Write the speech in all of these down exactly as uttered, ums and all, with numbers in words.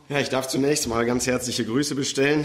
Ja, ich darf zunächst mal ganz herzliche Grüße bestellen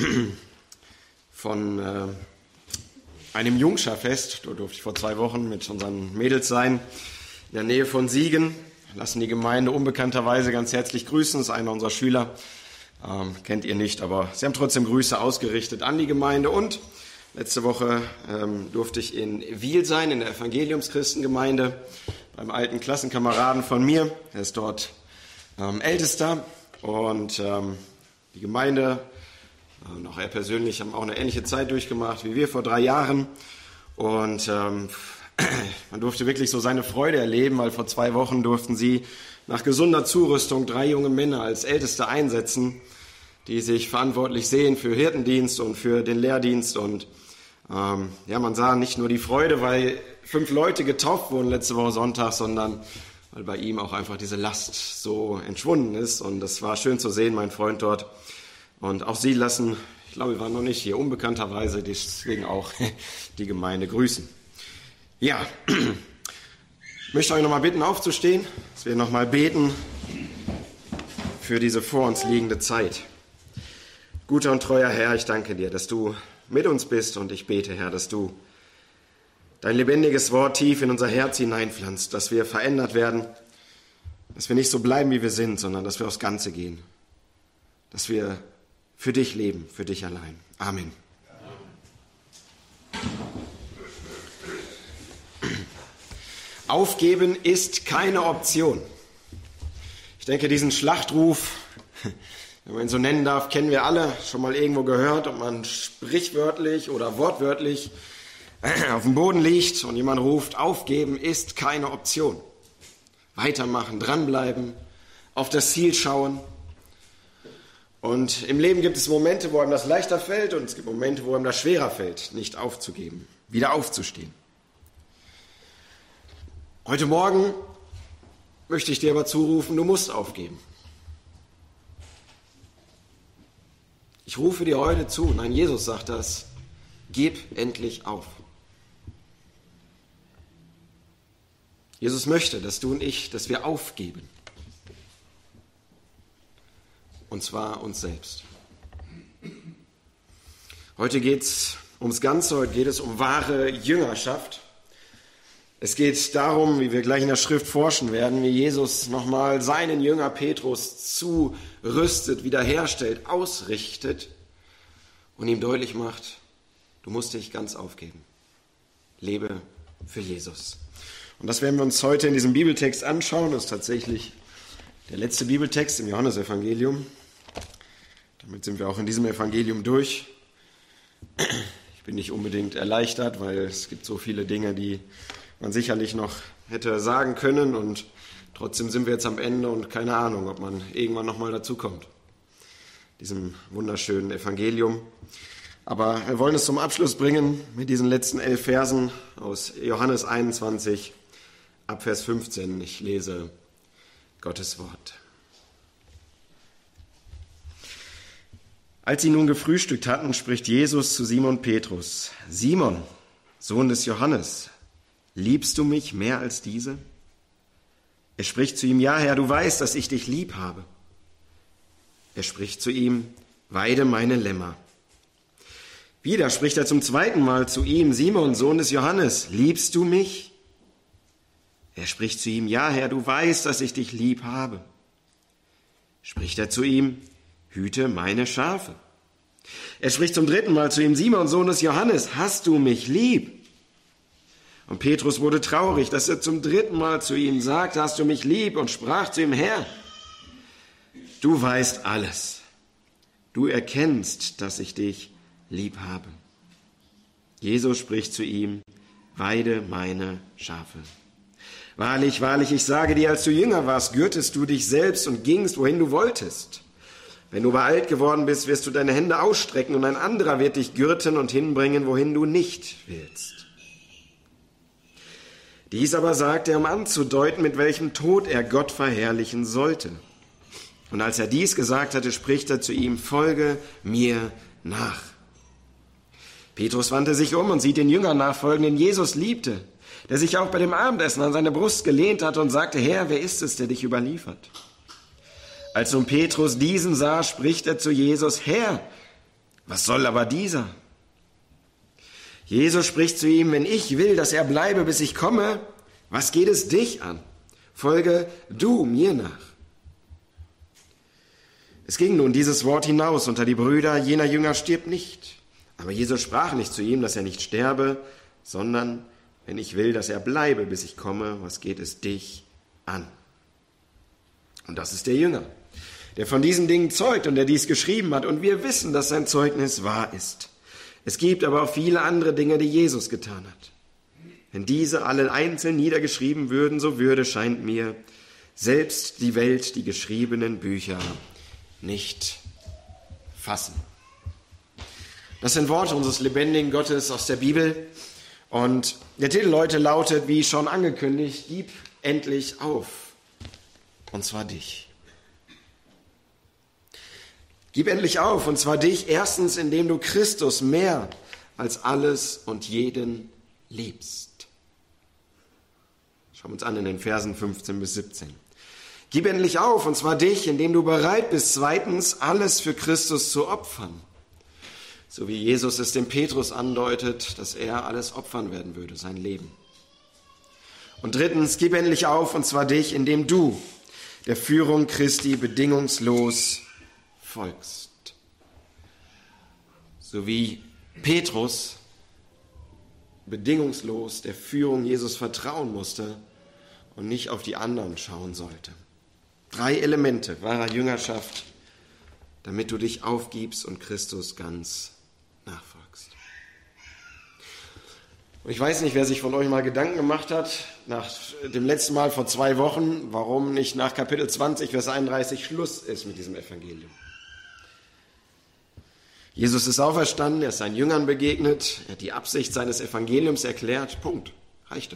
von äh, einem Jungscherfest. Da durfte ich vor zwei Wochen mit unseren Mädels sein, in der Nähe von Siegen. Lassen die Gemeinde unbekannterweise ganz herzlich grüßen. Das ist einer unserer Schüler. Ähm, kennt ihr nicht, aber sie haben trotzdem Grüße ausgerichtet an die Gemeinde. Und letzte Woche ähm, durfte ich in Wiel sein, in der Evangeliumschristengemeinde, beim alten Klassenkameraden von mir. Er ist dort ähm, Ältester. Und ähm, die Gemeinde äh, und auch er persönlich haben auch eine ähnliche Zeit durchgemacht wie wir vor drei Jahren. Und ähm, man durfte wirklich so seine Freude erleben, weil vor zwei Wochen durften sie nach gesunder Zurüstung drei junge Männer als Älteste einsetzen, die sich verantwortlich sehen für Hirtendienst und für den Lehrdienst. Und ähm, ja, man sah nicht nur die Freude, weil fünf Leute getauft wurden letzte Woche Sonntag, sondern weil bei ihm auch einfach diese Last so entschwunden ist. Und das war schön zu sehen, mein Freund dort. Und auch sie lassen, ich glaube, wir waren noch nicht hier, unbekannterweise, deswegen auch die Gemeinde grüßen. Ja, ich möchte euch nochmal bitten, aufzustehen, dass wir nochmal beten für diese vor uns liegende Zeit. Guter und treuer Herr, ich danke dir, dass du mit uns bist, und ich bete, Herr, dass du dein lebendiges Wort tief in unser Herz hineinpflanzt, dass wir verändert werden, dass wir nicht so bleiben, wie wir sind, sondern dass wir aufs Ganze gehen, dass wir für dich leben, für dich allein. Amen. Aufgeben ist keine Option. Ich denke, diesen Schlachtruf, wenn man ihn so nennen darf, kennen wir alle, schon mal irgendwo gehört, ob man sprichwörtlich oder wortwörtlich auf dem Boden liegt und jemand ruft, aufgeben ist keine Option. Weitermachen, dranbleiben, auf das Ziel schauen. Und im Leben gibt es Momente, wo einem das leichter fällt, und es gibt Momente, wo einem das schwerer fällt, nicht aufzugeben, wieder aufzustehen. Heute Morgen möchte ich dir aber zurufen, du musst aufgeben. Ich rufe dir heute zu, nein, Jesus sagt das, gib endlich auf. Jesus möchte, dass du und ich, dass wir aufgeben. Und zwar uns selbst. Heute geht es ums Ganze, heute geht es um wahre Jüngerschaft. Es geht darum, wie wir gleich in der Schrift forschen werden, wie Jesus nochmal seinen Jünger Petrus zurüstet, wiederherstellt, ausrichtet und ihm deutlich macht, du musst dich ganz aufgeben. Lebe für Jesus. Und das werden wir uns heute in diesem Bibeltext anschauen. Das ist tatsächlich der letzte Bibeltext im Johannesevangelium. Damit sind wir auch in diesem Evangelium durch. Ich bin nicht unbedingt erleichtert, weil es gibt so viele Dinge, die man sicherlich noch hätte sagen können. Und trotzdem sind wir jetzt am Ende und keine Ahnung, ob man irgendwann nochmal dazu kommt. Diesem wunderschönen Evangelium. Aber wir wollen es zum Abschluss bringen mit diesen letzten elf Versen aus Johannes einundzwanzig, ab Vers fünfzehn. Ich lese Gottes Wort. Als sie nun gefrühstückt hatten, spricht Jesus zu Simon Petrus: Simon, Sohn des Johannes, liebst du mich mehr als diese? Er spricht zu ihm: Ja, Herr, du weißt, dass ich dich lieb habe. Er spricht zu ihm: Weide meine Lämmer. Wieder spricht er zum zweiten Mal zu ihm: Simon, Sohn des Johannes, liebst du mich? Er spricht zu ihm: Ja, Herr, du weißt, dass ich dich lieb habe. Spricht er zu ihm: Hüte meine Schafe. Er spricht zum dritten Mal zu ihm: Simon, Sohn des Johannes, hast du mich lieb? Und Petrus wurde traurig, dass er zum dritten Mal zu ihm sagte: Hast du mich lieb? Und sprach zu ihm: Herr, du weißt alles. Du erkennst, dass ich dich lieb habe. Jesus spricht zu ihm: Weide meine Schafe. Wahrlich, wahrlich, ich sage dir, als du jünger warst, gürtest du dich selbst und gingst, wohin du wolltest. Wenn du aber alt geworden bist, wirst du deine Hände ausstrecken, und ein anderer wird dich gürten und hinbringen, wohin du nicht willst. Dies aber sagt er, um anzudeuten, mit welchem Tod er Gott verherrlichen sollte. Und als er dies gesagt hatte, spricht er zu ihm: Folge mir nach. Petrus wandte sich um und sieht den Jüngern nachfolgen, den Jesus liebte, der sich auch bei dem Abendessen an seine Brust gelehnt hatte und sagte: Herr, wer ist es, der dich überliefert? Als nun Petrus diesen sah, spricht er zu Jesus: Herr, was soll aber dieser? Jesus spricht zu ihm: Wenn ich will, dass er bleibe, bis ich komme, was geht es dich an? Folge du mir nach. Es ging nun dieses Wort hinaus unter die Brüder, jener Jünger stirbt nicht. Aber Jesus sprach nicht zu ihm, dass er nicht sterbe, sondern: Wenn ich will, dass er bleibe, bis ich komme, was geht es dich an? Und das ist der Jünger, der von diesen Dingen zeugt und der dies geschrieben hat. Und wir wissen, dass sein Zeugnis wahr ist. Es gibt aber auch viele andere Dinge, die Jesus getan hat. Wenn diese alle einzeln niedergeschrieben würden, so würde, scheint mir, selbst die Welt die geschriebenen Bücher nicht fassen. Das sind Worte unseres lebendigen Gottes aus der Bibel. Und der Titel heute lautet, wie schon angekündigt: Gib endlich auf. Und zwar dich. Gib endlich auf, und zwar dich, erstens, indem du Christus mehr als alles und jeden liebst. Schauen wir uns an in den Versen fünfzehn bis siebzehn. Gib endlich auf, und zwar dich, indem du bereit bist, zweitens, alles für Christus zu opfern. So wie Jesus es dem Petrus andeutet, dass er alles opfern werden würde, sein Leben. Und drittens, gib endlich auf, und zwar dich, indem du der Führung Christi bedingungslos folgst. So wie Petrus bedingungslos der Führung Jesus vertrauen musste und nicht auf die anderen schauen sollte. Drei Elemente wahrer Jüngerschaft, damit du dich aufgibst und Christus ganz nachfolgst. Und ich weiß nicht, wer sich von euch mal Gedanken gemacht hat, nach dem letzten Mal vor zwei Wochen, warum nicht nach Kapitel zwanzig, Vers einunddreißig Schluss ist mit diesem Evangelium. Jesus ist auferstanden, er ist seinen Jüngern begegnet, er hat die Absicht seines Evangeliums erklärt. Punkt. Reicht doch.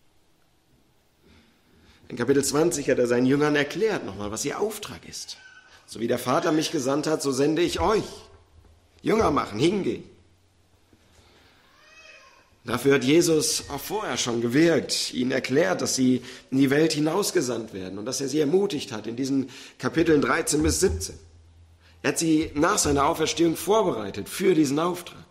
In Kapitel zwanzig hat er seinen Jüngern erklärt nochmal, was ihr Auftrag ist. So wie der Vater mich gesandt hat, so sende ich euch. Jünger machen, hingehen. Dafür hat Jesus auch vorher schon gewirkt, ihnen erklärt, dass sie in die Welt hinausgesandt werden und dass er sie ermutigt hat in diesen Kapiteln dreizehn bis siebzehn. Er hat sie nach seiner Auferstehung vorbereitet für diesen Auftrag.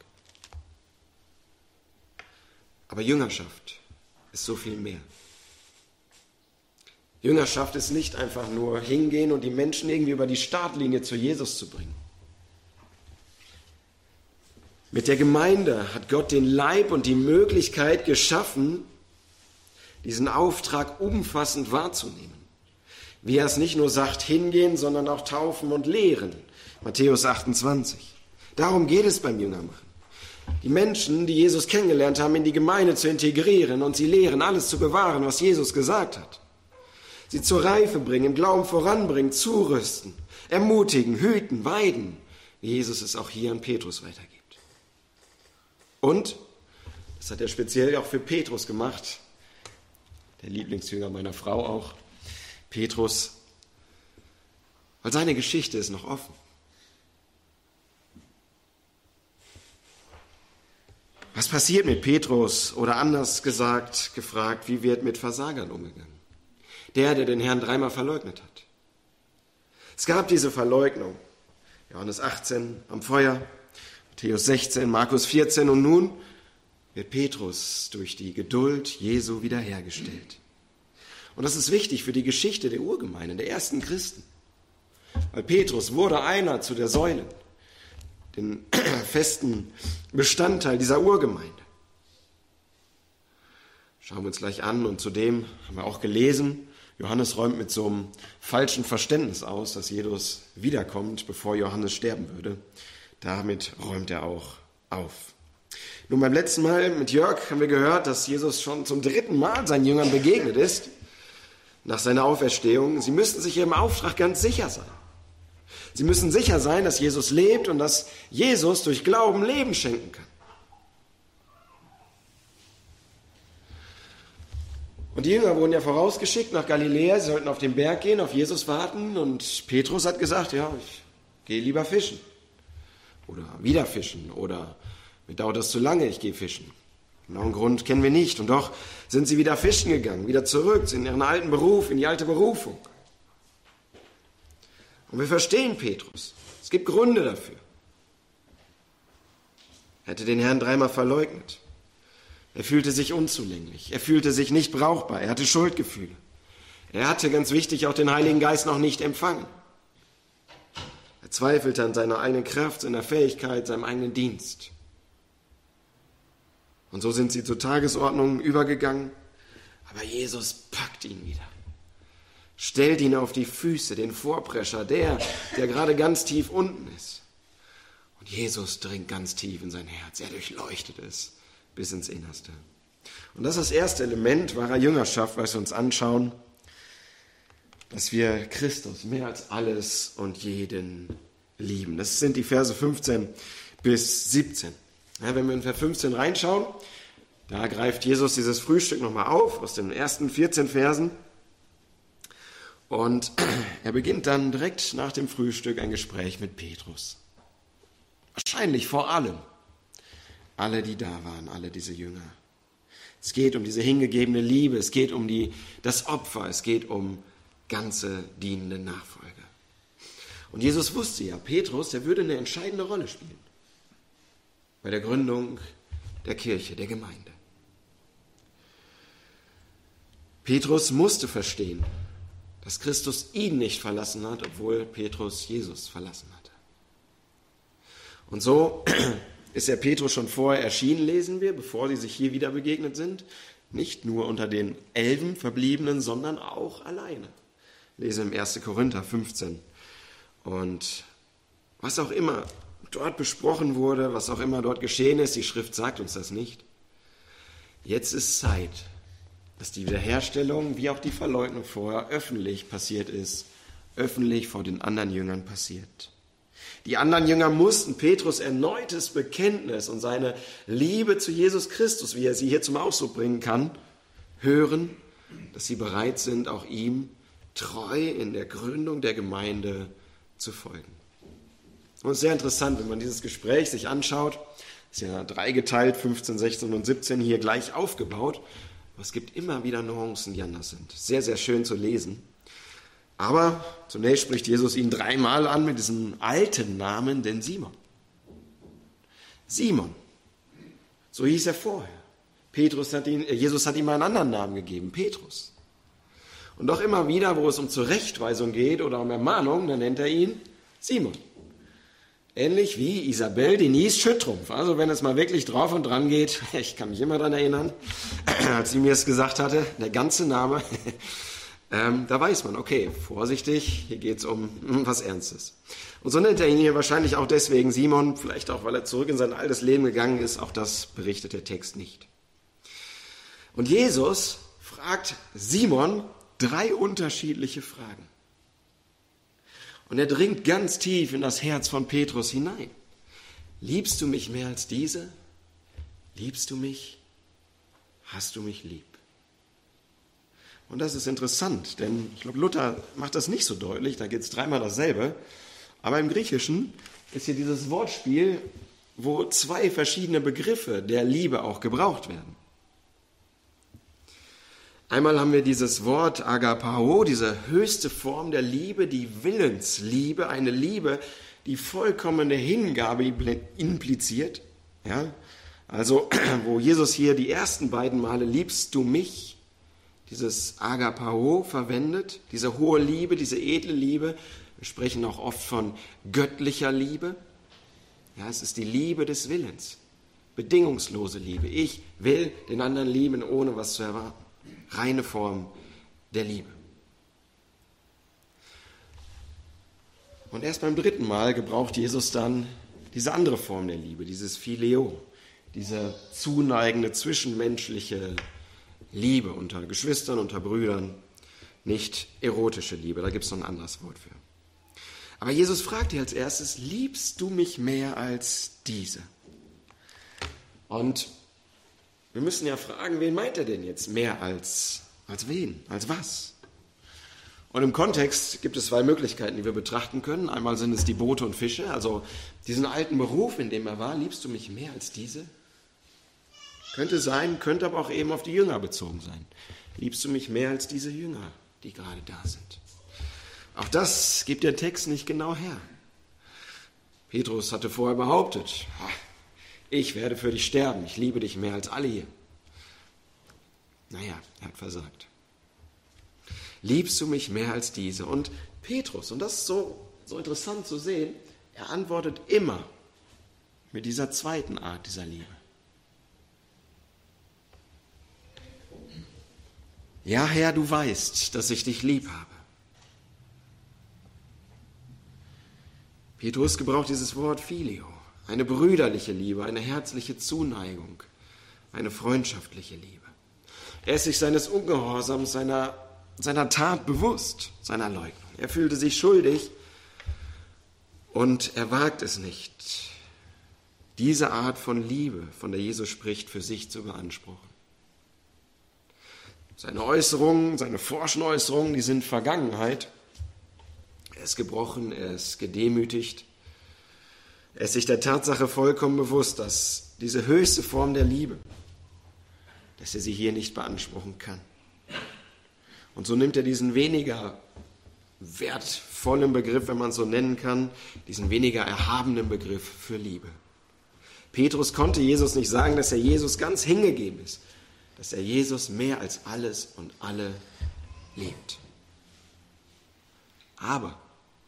Aber Jüngerschaft ist so viel mehr. Jüngerschaft ist nicht einfach nur hingehen und die Menschen irgendwie über die Startlinie zu Jesus zu bringen. Mit der Gemeinde hat Gott den Leib und die Möglichkeit geschaffen, diesen Auftrag umfassend wahrzunehmen. Wie er es nicht nur sagt, hingehen, sondern auch taufen und lehren. Matthäus achtundzwanzig. Darum geht es beim Jüngermachen. Die Menschen, die Jesus kennengelernt haben, in die Gemeinde zu integrieren und sie lehren, alles zu bewahren, was Jesus gesagt hat. Sie zur Reife bringen, im Glauben voranbringen, zurüsten, ermutigen, hüten, weiden, wie Jesus es auch hier an Petrus weitergibt. Und, das hat er speziell auch für Petrus gemacht, der Lieblingsjünger meiner Frau auch, Petrus, weil seine Geschichte ist noch offen. Was passiert mit Petrus? Oder anders gesagt, gefragt, wie wird mit Versagern umgegangen? Der, der den Herrn dreimal verleugnet hat. Es gab diese Verleugnung. Johannes achtzehn am Feuer, Matthäus sechzehn, Markus vierzehn und nun wird Petrus durch die Geduld Jesu wiederhergestellt. Und das ist wichtig für die Geschichte der Urgemeinde, der ersten Christen. Weil Petrus wurde einer zu der Säule, den festen Bestandteil dieser Urgemeinde. Schauen wir uns gleich an und zudem haben wir auch gelesen, Johannes räumt mit so einem falschen Verständnis aus, dass Jesus wiederkommt, bevor Johannes sterben würde. Damit räumt er auch auf. Nun, beim letzten Mal mit Jörg haben wir gehört, dass Jesus schon zum dritten Mal seinen Jüngern begegnet ist, nach seiner Auferstehung. Sie müssen sich ihrem Auftrag ganz sicher sein. Sie müssen sicher sein, dass Jesus lebt und dass Jesus durch Glauben Leben schenken kann. Und die Jünger wurden ja vorausgeschickt nach Galiläa, sie sollten auf den Berg gehen, auf Jesus warten. Und Petrus hat gesagt, ja, ich gehe lieber fischen. Oder wieder fischen. Oder mir dauert das zu lange, ich gehe fischen. Genauen Grund kennen wir nicht. Und doch sind sie wieder fischen gegangen, wieder zurück in ihren alten Beruf, in die alte Berufung. Und wir verstehen Petrus. Es gibt Gründe dafür. Er hätte den Herrn dreimal verleugnet. Er fühlte sich unzulänglich. Er fühlte sich nicht brauchbar. Er hatte Schuldgefühle. Er hatte, ganz wichtig, auch den Heiligen Geist noch nicht empfangen. Er zweifelte an seiner eigenen Kraft, seiner Fähigkeit, seinem eigenen Dienst. Und so sind sie zur Tagesordnung übergegangen. Aber Jesus packt ihn wieder. Stellt ihn auf die Füße, den Vorprescher, der, der gerade ganz tief unten ist. Und Jesus dringt ganz tief in sein Herz. Er durchleuchtet es bis ins Innerste. Und das ist das erste Element wahrer Jüngerschaft, was wir uns anschauen, dass wir Christus mehr als alles und jeden lieben. Das sind die Verse fünfzehn bis siebzehn. Ja, wenn wir in Vers fünfzehn reinschauen, da greift Jesus dieses Frühstück nochmal auf, aus den ersten vierzehn Versen. Und er beginnt dann direkt nach dem Frühstück ein Gespräch mit Petrus. Wahrscheinlich vor allem alle, die da waren, alle diese Jünger. Es geht um diese hingegebene Liebe, es geht um die, das Opfer, es geht um ganze dienende Nachfolge. Und Jesus wusste ja, Petrus, der würde eine entscheidende Rolle spielen bei der Gründung der Kirche, der Gemeinde. Petrus musste verstehen, dass Christus ihn nicht verlassen hat, obwohl Petrus Jesus verlassen hatte. Und so ist er Petrus schon vorher erschienen, lesen wir, bevor sie sich hier wieder begegnet sind. Nicht nur unter den Elfen Verbliebenen, sondern auch alleine. Lesen wir im ersten Korinther fünfzehn. Und was auch immer dort besprochen wurde, was auch immer dort geschehen ist, die Schrift sagt uns das nicht. Jetzt ist Zeit, dass die Wiederherstellung, wie auch die Verleugnung vorher, öffentlich passiert ist, öffentlich vor den anderen Jüngern passiert. Die anderen Jünger mussten Petrus erneutes Bekenntnis und seine Liebe zu Jesus Christus, wie er sie hier zum Ausdruck bringen kann, hören, dass sie bereit sind, auch ihm treu in der Gründung der Gemeinde zu folgen. Und es ist sehr interessant, wenn man dieses Gespräch sich anschaut, ist ja dreigeteilt, fünfzehn, sechzehn und siebzehn hier gleich aufgebaut, aber es gibt immer wieder Nuancen, die anders sind. Sehr, sehr schön zu lesen. Aber zunächst spricht Jesus ihn dreimal an mit diesem alten Namen, den Simon. Simon, so hieß er vorher. Petrus hat ihn, Jesus hat ihm mal einen anderen Namen gegeben, Petrus. Und doch immer wieder, wo es um Zurechtweisung geht oder um Ermahnung, dann nennt er ihn Simon. Ähnlich wie Isabel Denise Schüttrumpf. Also wenn es mal wirklich drauf und dran geht, ich kann mich immer daran erinnern, als sie mir es gesagt hatte, der ganze Name, ähm, da weiß man, okay, vorsichtig, hier geht es um was Ernstes. Und so nennt er ihn hier wahrscheinlich auch deswegen Simon, vielleicht auch, weil er zurück in sein altes Leben gegangen ist, auch das berichtet der Text nicht. Und Jesus fragt Simon drei unterschiedliche Fragen. Und er dringt ganz tief in das Herz von Petrus hinein. Liebst du mich mehr als diese? Liebst du mich? Hast du mich lieb? Und das ist interessant, denn ich glaube, Luther macht das nicht so deutlich, da geht es dreimal dasselbe. Aber im Griechischen ist hier dieses Wortspiel, wo zwei verschiedene Begriffe der Liebe auch gebraucht werden. Einmal haben wir dieses Wort Agapao, diese höchste Form der Liebe, die Willensliebe, eine Liebe, die vollkommene Hingabe impliziert. Ja? Also, wo Jesus hier die ersten beiden Male liebst du mich, dieses Agapao verwendet, diese hohe Liebe, diese edle Liebe. Wir sprechen auch oft von göttlicher Liebe. Ja, es ist die Liebe des Willens, bedingungslose Liebe. Ich will den anderen lieben, ohne was zu erwarten. Reine Form der Liebe. Und erst beim dritten Mal gebraucht Jesus dann diese andere Form der Liebe, dieses Phileo, diese zuneigende zwischenmenschliche Liebe unter Geschwistern, unter Brüdern, nicht erotische Liebe, da gibt es noch ein anderes Wort für. Aber Jesus fragt dir als erstes, liebst du mich mehr als diese? Und wir müssen ja fragen, wen meint er denn jetzt mehr als, als wen, als was? Und im Kontext gibt es zwei Möglichkeiten, die wir betrachten können. Einmal sind es die Boote und Fische, also diesen alten Beruf, in dem er war, liebst du mich mehr als diese? Könnte sein, könnte aber auch eben auf die Jünger bezogen sein. Liebst du mich mehr als diese Jünger, die gerade da sind? Auch das gibt der Text nicht genau her. Petrus hatte vorher behauptet, ich werde für dich sterben, ich liebe dich mehr als alle hier. Naja, er hat versagt. Liebst du mich mehr als diese? Und Petrus, und das ist so, so interessant zu sehen, er antwortet immer mit dieser zweiten Art dieser Liebe. Ja, Herr, du weißt, dass ich dich lieb habe. Petrus gebraucht dieses Wort Phileo, eine brüderliche Liebe, eine herzliche Zuneigung, eine freundschaftliche Liebe. Er ist sich seines Ungehorsams, seiner, seiner Tat bewusst, seiner Leugnung. Er fühlte sich schuldig und er wagt es nicht, diese Art von Liebe, von der Jesus spricht, für sich zu beanspruchen. Seine Äußerungen, seine forschen Äußerungen, die sind Vergangenheit. Er ist gebrochen, er ist gedemütigt. Er ist sich der Tatsache vollkommen bewusst, dass diese höchste Form der Liebe, dass er sie hier nicht beanspruchen kann. Und so nimmt er diesen weniger wertvollen Begriff, wenn man es so nennen kann, diesen weniger erhabenen Begriff für Liebe. Petrus konnte Jesus nicht sagen, dass er Jesus ganz hingegeben ist, dass er Jesus mehr als alles und alle liebt. Aber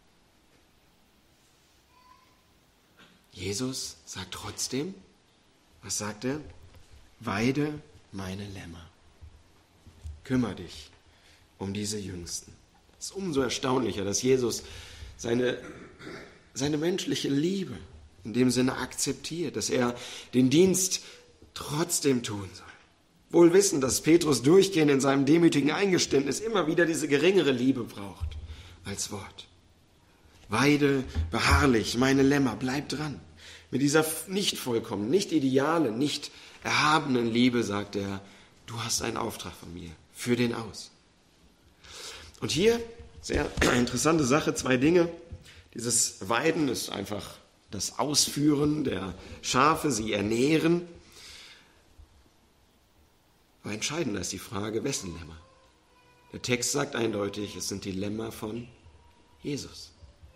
Jesus sagt trotzdem, was sagt er? Weide meine Lämmer. Kümmere dich um diese Jüngsten. Es ist umso erstaunlicher, dass Jesus seine, seine menschliche Liebe in dem Sinne akzeptiert, dass er den Dienst trotzdem tun soll. Wohl wissend, dass Petrus durchgehend in seinem demütigen Eingeständnis immer wieder diese geringere Liebe braucht als Wort. Weide beharrlich meine Lämmer, bleib dran. Mit dieser nicht vollkommenen, nicht idealen, nicht erhabenen Liebe sagt er, du hast einen Auftrag von mir, führ den aus. Und hier, sehr interessante Sache, zwei Dinge. Dieses Weiden ist einfach das Ausführen der Schafe, sie ernähren. Aber entscheidender ist die Frage, wessen Lämmer? Der Text sagt eindeutig, es sind die Lämmer von Jesus.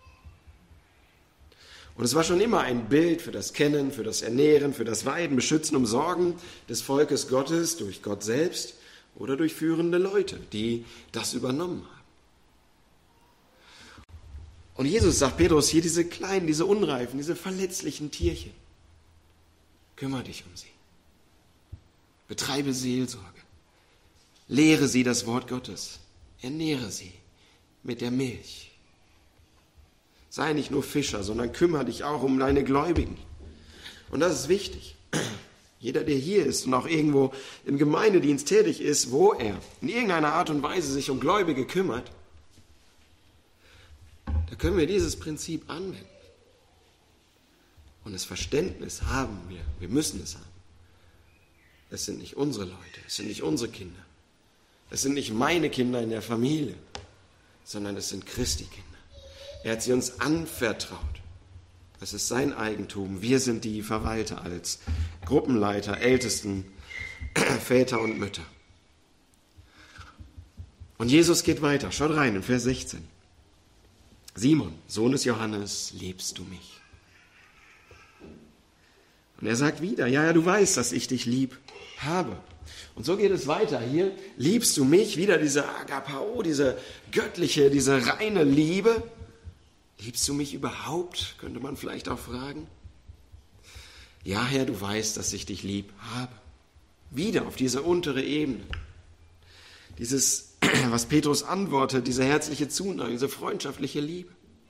Und es war schon immer ein Bild für das Kennen, für das Ernähren, für das Weiden, Beschützen, Umsorgen des Volkes Gottes durch Gott selbst oder durch führende Leute, die das übernommen haben. Und Jesus sagt Petrus hier, diese kleinen, diese unreifen, diese verletzlichen Tierchen, kümmere dich um sie. Betreibe Seelsorge. Lehre sie das Wort Gottes. Ernähre sie mit der Milch. Sei nicht nur Fischer, sondern kümmere dich auch um deine Gläubigen. Und das ist wichtig. Jeder, der hier ist und auch irgendwo im Gemeindedienst tätig ist, wo er in irgendeiner Art und Weise sich um Gläubige kümmert, da können wir dieses Prinzip anwenden. Und das Verständnis haben wir, wir müssen es haben. Es sind nicht unsere Leute, es sind nicht unsere Kinder. Es sind nicht meine Kinder in der Familie, sondern es sind Christi Kinder. Er hat sie uns anvertraut. Es ist sein Eigentum. Wir sind die Verwalter als Gruppenleiter, Ältesten, Väter und Mütter. Und Jesus geht weiter. Schaut rein in Vers sechzehn. Simon, Sohn des Johannes, liebst du mich? Und er sagt wieder, ja, ja, du weißt, dass ich dich lieb habe. Und so geht es weiter hier. Liebst du mich? Wieder diese Agapao, diese göttliche, diese reine Liebe. Liebst du mich überhaupt? Könnte man vielleicht auch fragen. Ja, Herr, du weißt, dass ich dich lieb habe. Wieder auf diese untere Ebene. Dieses, was Petrus antwortet, diese herzliche Zuneigung, diese freundschaftliche Liebe.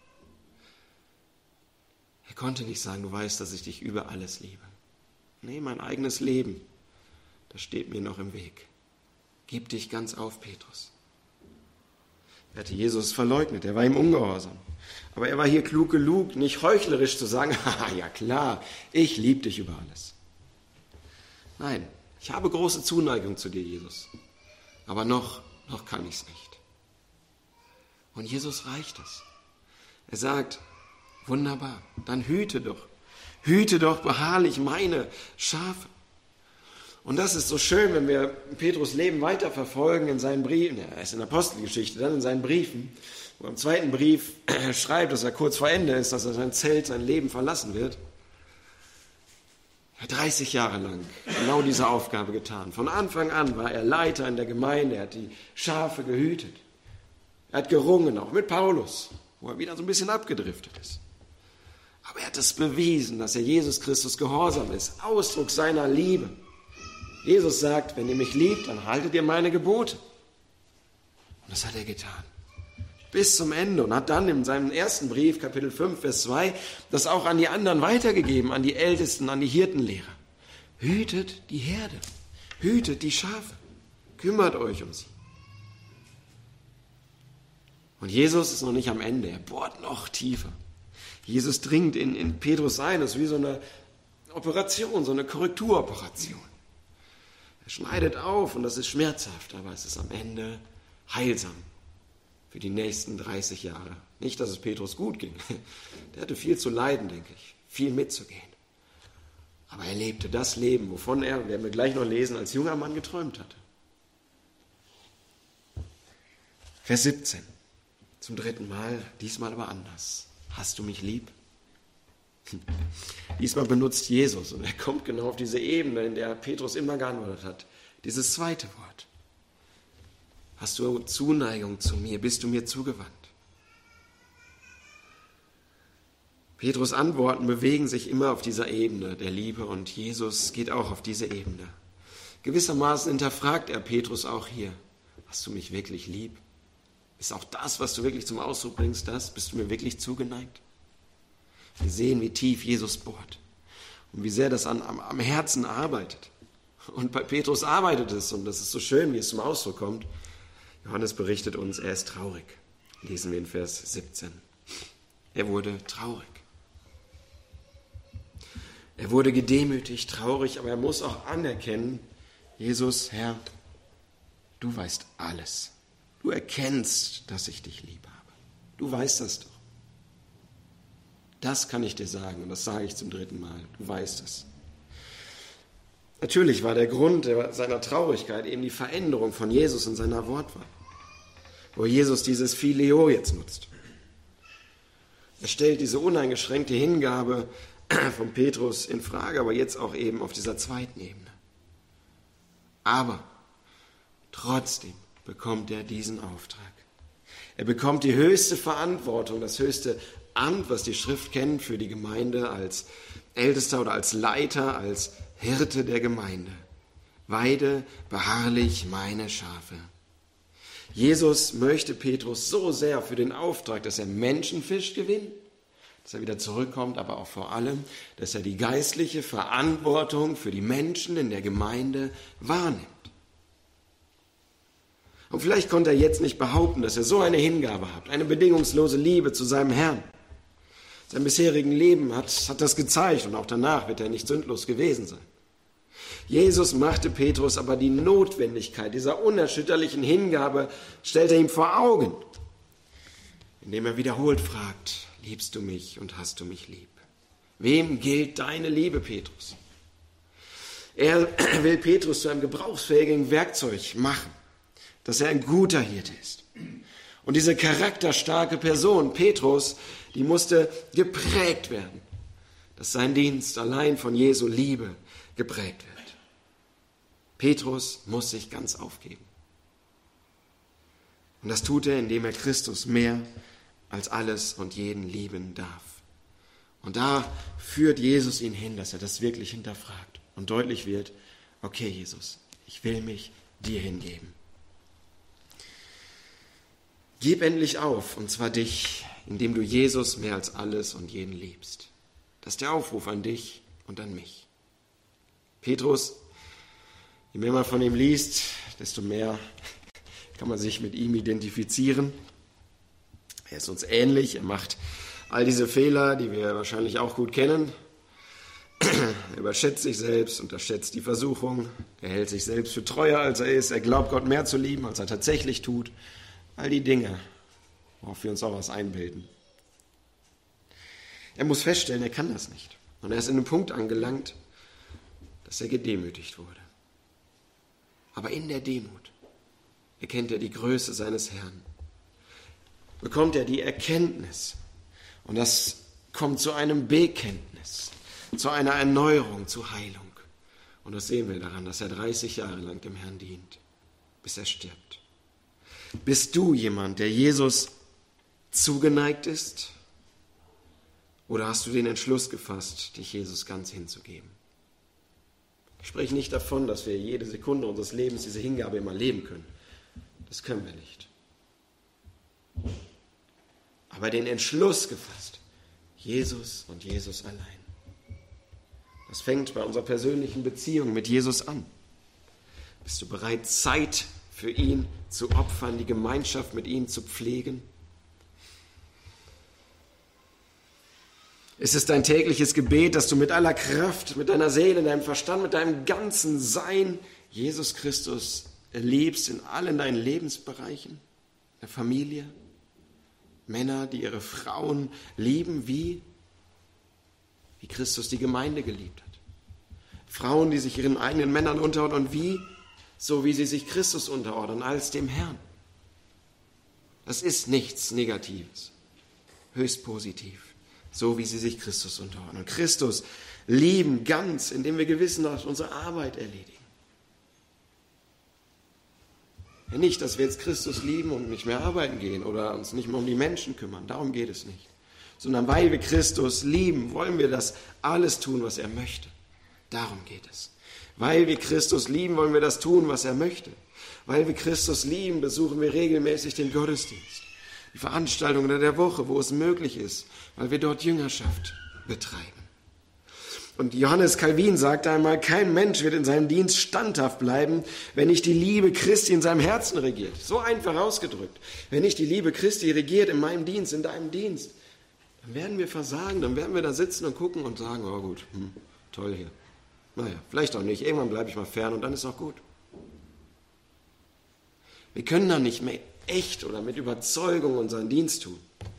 Er konnte nicht sagen, du weißt, dass ich dich über alles liebe. Nee, mein eigenes Leben, das steht mir noch im Weg. Gib dich ganz auf, Petrus. Er hatte Jesus verleugnet, er war ihm ungehorsam. Aber er war hier klug genug, nicht heuchlerisch zu sagen, haha, ja klar, ich liebe dich über alles. Nein, ich habe große Zuneigung zu dir, Jesus. Aber noch, noch kann ich es nicht. Und Jesus reicht es. Er sagt, wunderbar, dann hüte doch, hüte doch beharrlich meine Schafe. Und das ist so schön, wenn wir Petrus Leben weiterverfolgen in seinen Briefen, er ist in der Apostelgeschichte, dann in seinen Briefen, wo er im zweiten Brief schreibt, dass er kurz vor Ende ist, dass er sein Zelt, sein Leben verlassen wird. Er hat dreißig Jahre lang genau diese Aufgabe getan. Von Anfang an war er Leiter in der Gemeinde, er hat die Schafe gehütet. Er hat gerungen, auch mit Paulus, wo er wieder so ein bisschen abgedriftet ist. Aber er hat es bewiesen, dass er Jesus Christus gehorsam ist, Ausdruck seiner Liebe. Jesus sagt, wenn ihr mich liebt, dann haltet ihr meine Gebote. Und das hat er getan. Bis zum Ende und hat dann in seinem ersten Brief, Kapitel fünf, Vers zwei, das auch an die anderen weitergegeben, an die Ältesten, an die Hirtenlehrer. Hütet die Herde, hütet die Schafe, kümmert euch um sie. Und Jesus ist noch nicht am Ende, er bohrt noch tiefer. Jesus dringt in, in Petrus ein, das ist wie so eine Operation, so eine Korrekturoperation. Er schneidet auf und das ist schmerzhaft, aber es ist am Ende heilsam für die nächsten dreißig Jahre. Nicht, dass es Petrus gut ging. Der hatte viel zu leiden, denke ich, viel mitzugehen. Aber er lebte das Leben, wovon er, werden wir gleich noch lesen, als junger Mann geträumt hatte. Vers siebzehn, zum dritten Mal, diesmal aber anders. Hast du mich lieb? Diesmal benutzt Jesus und er kommt genau auf diese Ebene, in der Petrus immer geantwortet hat. Dieses zweite Wort. Hast du Zuneigung zu mir? Bist du mir zugewandt? Petrus' Antworten bewegen sich immer auf dieser Ebene der Liebe und Jesus geht auch auf diese Ebene. Gewissermaßen hinterfragt er Petrus auch hier. Hast du mich wirklich lieb? Ist auch das, was du wirklich zum Ausdruck bringst, das? Bist du mir wirklich zugeneigt? Wir sehen, wie tief Jesus bohrt und wie sehr das an, am, am Herzen arbeitet. Und bei Petrus arbeitet es und das ist so schön, wie es zum Ausdruck kommt. Johannes berichtet uns, er ist traurig. Lesen wir in Vers siebzehn. Er wurde traurig. Er wurde gedemütigt, traurig, aber er muss auch anerkennen, Jesus, Herr, du weißt alles. Du erkennst, dass ich dich lieb habe. Du weißt das doch. Das kann ich dir sagen und das sage ich zum dritten Mal. Du weißt es. Natürlich war der Grund seiner Traurigkeit eben die Veränderung von Jesus in seiner Wortwahl, wo Jesus dieses Phileo jetzt nutzt. Er stellt diese uneingeschränkte Hingabe von Petrus in Frage, aber jetzt auch eben auf dieser zweiten Ebene. Aber trotzdem bekommt er diesen Auftrag. Er bekommt die höchste Verantwortung, das höchste Amt, was die Schrift kennt, für die Gemeinde als Ältester oder als Leiter, als Hirte der Gemeinde. Weide beharrlich meine Schafe. Jesus möchte Petrus so sehr für den Auftrag, dass er Menschen fischt, gewinnen, dass er wieder zurückkommt, aber auch vor allem, dass er die geistliche Verantwortung für die Menschen in der Gemeinde wahrnimmt. Und vielleicht konnte er jetzt nicht behaupten, dass er so eine Hingabe hat, eine bedingungslose Liebe zu seinem Herrn. Sein bisherigen Leben hat, hat das gezeigt und auch danach wird er nicht sündlos gewesen sein. Jesus machte Petrus aber die Notwendigkeit dieser unerschütterlichen Hingabe, stellt er ihm vor Augen, indem er wiederholt fragt, liebst du mich und hast du mich lieb? Wem gilt deine Liebe, Petrus? Er will Petrus zu einem gebrauchsfähigen Werkzeug machen, dass er ein guter Hirte ist. Und diese charakterstarke Person, Petrus, die musste geprägt werden, dass sein Dienst allein von Jesu Liebe geprägt wird. Petrus muss sich ganz aufgeben. Und das tut er, indem er Christus mehr als alles und jeden lieben darf. Und da führt Jesus ihn hin, dass er das wirklich hinterfragt und deutlich wird, okay Jesus, ich will mich dir hingeben. Gib endlich auf, und zwar dich, indem du Jesus mehr als alles und jeden liebst. Das ist der Aufruf an dich und an mich. Petrus, je mehr man von ihm liest, desto mehr kann man sich mit ihm identifizieren. Er ist uns ähnlich, er macht all diese Fehler, die wir wahrscheinlich auch gut kennen. Er überschätzt sich selbst, unterschätzt die Versuchung, er hält sich selbst für treuer, als er ist, er glaubt Gott mehr zu lieben, als er tatsächlich tut. All die Dinge, worauf wir uns auch was einbilden. Er muss feststellen, er kann das nicht. Und er ist in einem Punkt angelangt, dass er gedemütigt wurde. Aber in der Demut erkennt er die Größe seines Herrn. bekommt er die Erkenntnis. Und das kommt zu einem Bekenntnis, zu einer Erneuerung, zu Heilung. Und das sehen wir daran, dass er dreißig Jahre lang dem Herrn dient, bis er stirbt. Bist du jemand, der Jesus zugeneigt ist? Oder hast du den Entschluss gefasst, dich Jesus ganz hinzugeben? Ich spreche nicht davon, dass wir jede Sekunde unseres Lebens diese Hingabe immer leben können. Das können wir nicht. Aber den Entschluss gefasst, Jesus und Jesus allein. Das fängt bei unserer persönlichen Beziehung mit Jesus an. Bist du bereit, Zeit für ihn zu opfern, die Gemeinschaft mit ihm zu pflegen? Ist es dein tägliches Gebet, dass du mit aller Kraft, mit deiner Seele, deinem Verstand, mit deinem ganzen Sein Jesus Christus erlebst in allen deinen Lebensbereichen, in der Familie? Männer, die ihre Frauen lieben, wie, wie Christus die Gemeinde geliebt hat. Frauen, die sich ihren eigenen Männern unterordnen und wie, so wie sie sich Christus unterordnen, als dem Herrn. Das ist nichts Negatives, höchst positiv, so wie sie sich Christus unterordnen. Und Christus lieben ganz, indem wir gewissenhaft unsere Arbeit erledigen. Ja, nicht, dass wir jetzt Christus lieben und nicht mehr arbeiten gehen oder uns nicht mehr um die Menschen kümmern, darum geht es nicht. Sondern weil wir Christus lieben, wollen wir das alles tun, was er möchte. Darum geht es. Weil wir Christus lieben, wollen wir das tun, was er möchte. Weil wir Christus lieben, besuchen wir regelmäßig den Gottesdienst, die Veranstaltungen der Woche, wo es möglich ist, weil wir dort Jüngerschaft betreiben. Und Johannes Calvin sagte einmal, kein Mensch wird in seinem Dienst standhaft bleiben, wenn nicht die Liebe Christi in seinem Herzen regiert. So einfach ausgedrückt. Wenn nicht die Liebe Christi regiert in meinem Dienst, in deinem Dienst, dann werden wir versagen, dann werden wir da sitzen und gucken und sagen, oh gut, hm, toll hier. Naja, vielleicht auch nicht, irgendwann bleibe ich mal fern und dann ist auch gut. Wir können dann nicht mehr echt oder mit Überzeugung unseren Dienst tun,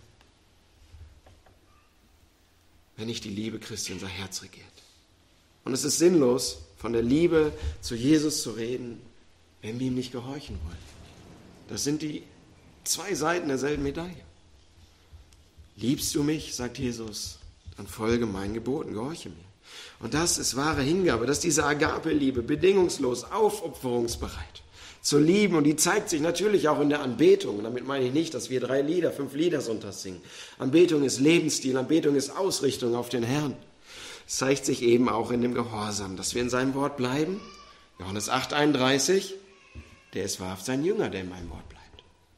wenn nicht die Liebe Christi unser Herz regiert. Und es ist sinnlos, von der Liebe zu Jesus zu reden, wenn wir ihm nicht gehorchen wollen. Das sind die zwei Seiten derselben Medaille. Liebst du mich, sagt Jesus, dann folge meinen Geboten, gehorche mir. Und das ist wahre Hingabe, das ist diese Agape-Liebe, bedingungslos, aufopferungsbereit zu lieben. Und die zeigt sich natürlich auch in der Anbetung. Und damit meine ich nicht, dass wir drei Lieder, fünf Lieder sonntags singen. Anbetung ist Lebensstil, Anbetung ist Ausrichtung auf den Herrn. Es zeigt sich eben auch in dem Gehorsam, dass wir in seinem Wort bleiben. Johannes acht einunddreißig, der ist wahrhaft sein Jünger, der in meinem Wort bleibt.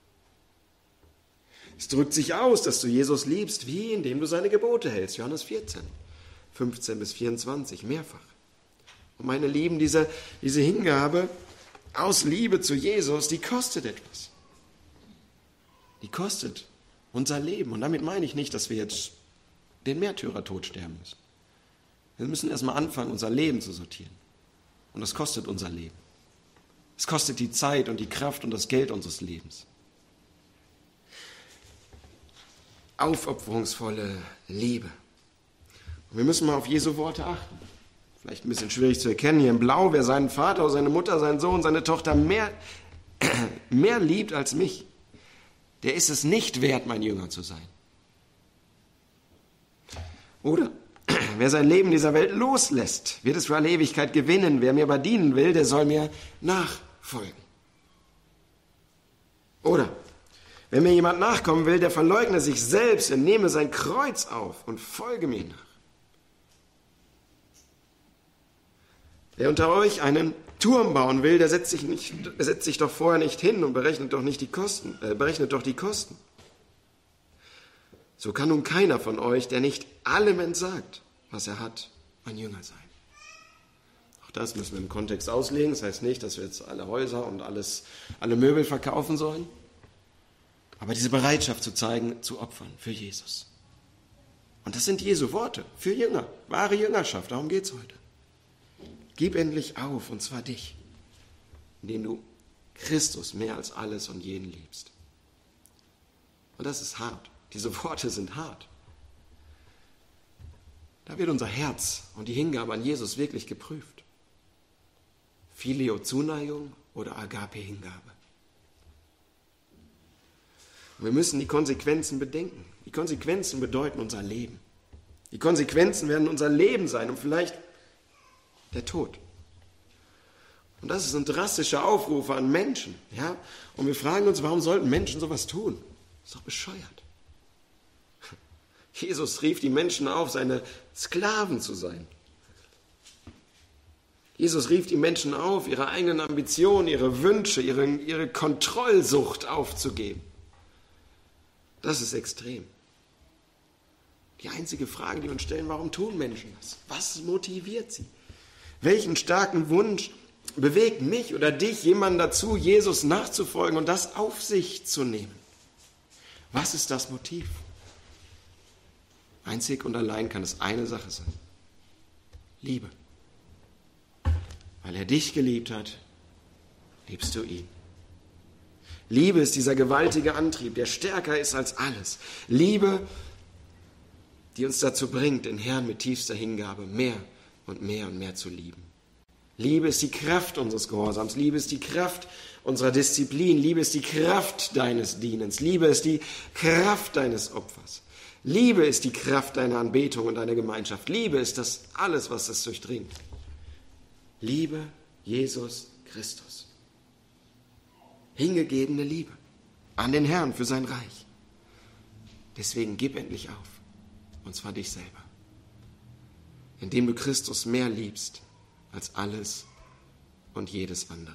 Es drückt sich aus, dass du Jesus liebst, wie indem du seine Gebote hältst. Johannes vierzehn, fünfzehn bis vierundzwanzig, mehrfach. Und meine Lieben, diese, diese Hingabe aus Liebe zu Jesus, die kostet etwas. Die kostet unser Leben. Und damit meine ich nicht, dass wir jetzt den Märtyrertod sterben müssen. Wir müssen erstmal anfangen, unser Leben zu sortieren. Und das kostet unser Leben. Es kostet die Zeit und die Kraft und das Geld unseres Lebens. Aufopferungsvolle Liebe. Und wir müssen mal auf Jesu Worte achten. Vielleicht ein bisschen schwierig zu erkennen hier in Blau, wer seinen Vater oder seine Mutter, seinen Sohn, seine Tochter mehr, mehr liebt als mich, der ist es nicht wert, mein Jünger zu sein. Oder wer sein Leben in dieser Welt loslässt, wird es für alle Ewigkeit gewinnen. Wer mir aber dienen will, der soll mir nachfolgen. Oder wenn mir jemand nachkommen will, der verleugne sich selbst und nehme sein Kreuz auf und folge mir nach. Wer unter euch einen Turm bauen will, der setzt sich, nicht, setzt sich doch vorher nicht hin und berechnet doch, nicht die Kosten, äh, berechnet doch die Kosten. So kann nun keiner von euch, der nicht allem entsagt, was er hat, ein Jünger sein. Auch das müssen wir im Kontext auslegen. Das heißt nicht, dass wir jetzt alle Häuser und alles, alle Möbel verkaufen sollen. Aber diese Bereitschaft zu zeigen, zu opfern für Jesus. Und das sind Jesu Worte für Jünger, wahre Jüngerschaft. Darum geht es heute. Gib endlich auf, und zwar dich, indem du Christus mehr als alles und jeden liebst. Und das ist hart. Diese Worte sind hart. Da wird unser Herz und die Hingabe an Jesus wirklich geprüft. Phileo, Zuneigung oder Agape, Hingabe. Wir müssen die Konsequenzen bedenken. Die Konsequenzen bedeuten unser Leben. Die Konsequenzen werden unser Leben sein und vielleicht der Tod. Und das ist ein drastischer Aufruf an Menschen. Ja? Und wir fragen uns, warum sollten Menschen sowas tun? Das ist doch bescheuert. Jesus rief die Menschen auf, seine Sklaven zu sein. Jesus rief die Menschen auf, ihre eigenen Ambitionen, ihre Wünsche, ihre, ihre Kontrollsucht aufzugeben. Das ist extrem. Die einzige Frage, die wir uns stellen, warum tun Menschen das? Was motiviert sie? Welchen starken Wunsch bewegt mich oder dich, jemanden dazu, Jesus nachzufolgen und das auf sich zu nehmen? Was ist das Motiv? Einzig und allein kann es eine Sache sein. Liebe. Weil er dich geliebt hat, liebst du ihn. Liebe ist dieser gewaltige Antrieb, der stärker ist als alles. Liebe, die uns dazu bringt, den Herrn mit tiefster Hingabe mehr und mehr und mehr zu lieben. Liebe ist die Kraft unseres Gehorsams. Liebe ist die Kraft unserer Disziplin. Liebe ist die Kraft deines Dienens. Liebe ist die Kraft deines Opfers. Liebe ist die Kraft deiner Anbetung und deiner Gemeinschaft. Liebe ist das alles, was es durchdringt. Liebe Jesus Christus. Hingegebene Liebe an den Herrn für sein Reich. Deswegen gib endlich auf, und zwar dich selber, indem du Christus mehr liebst als alles und jedes andere.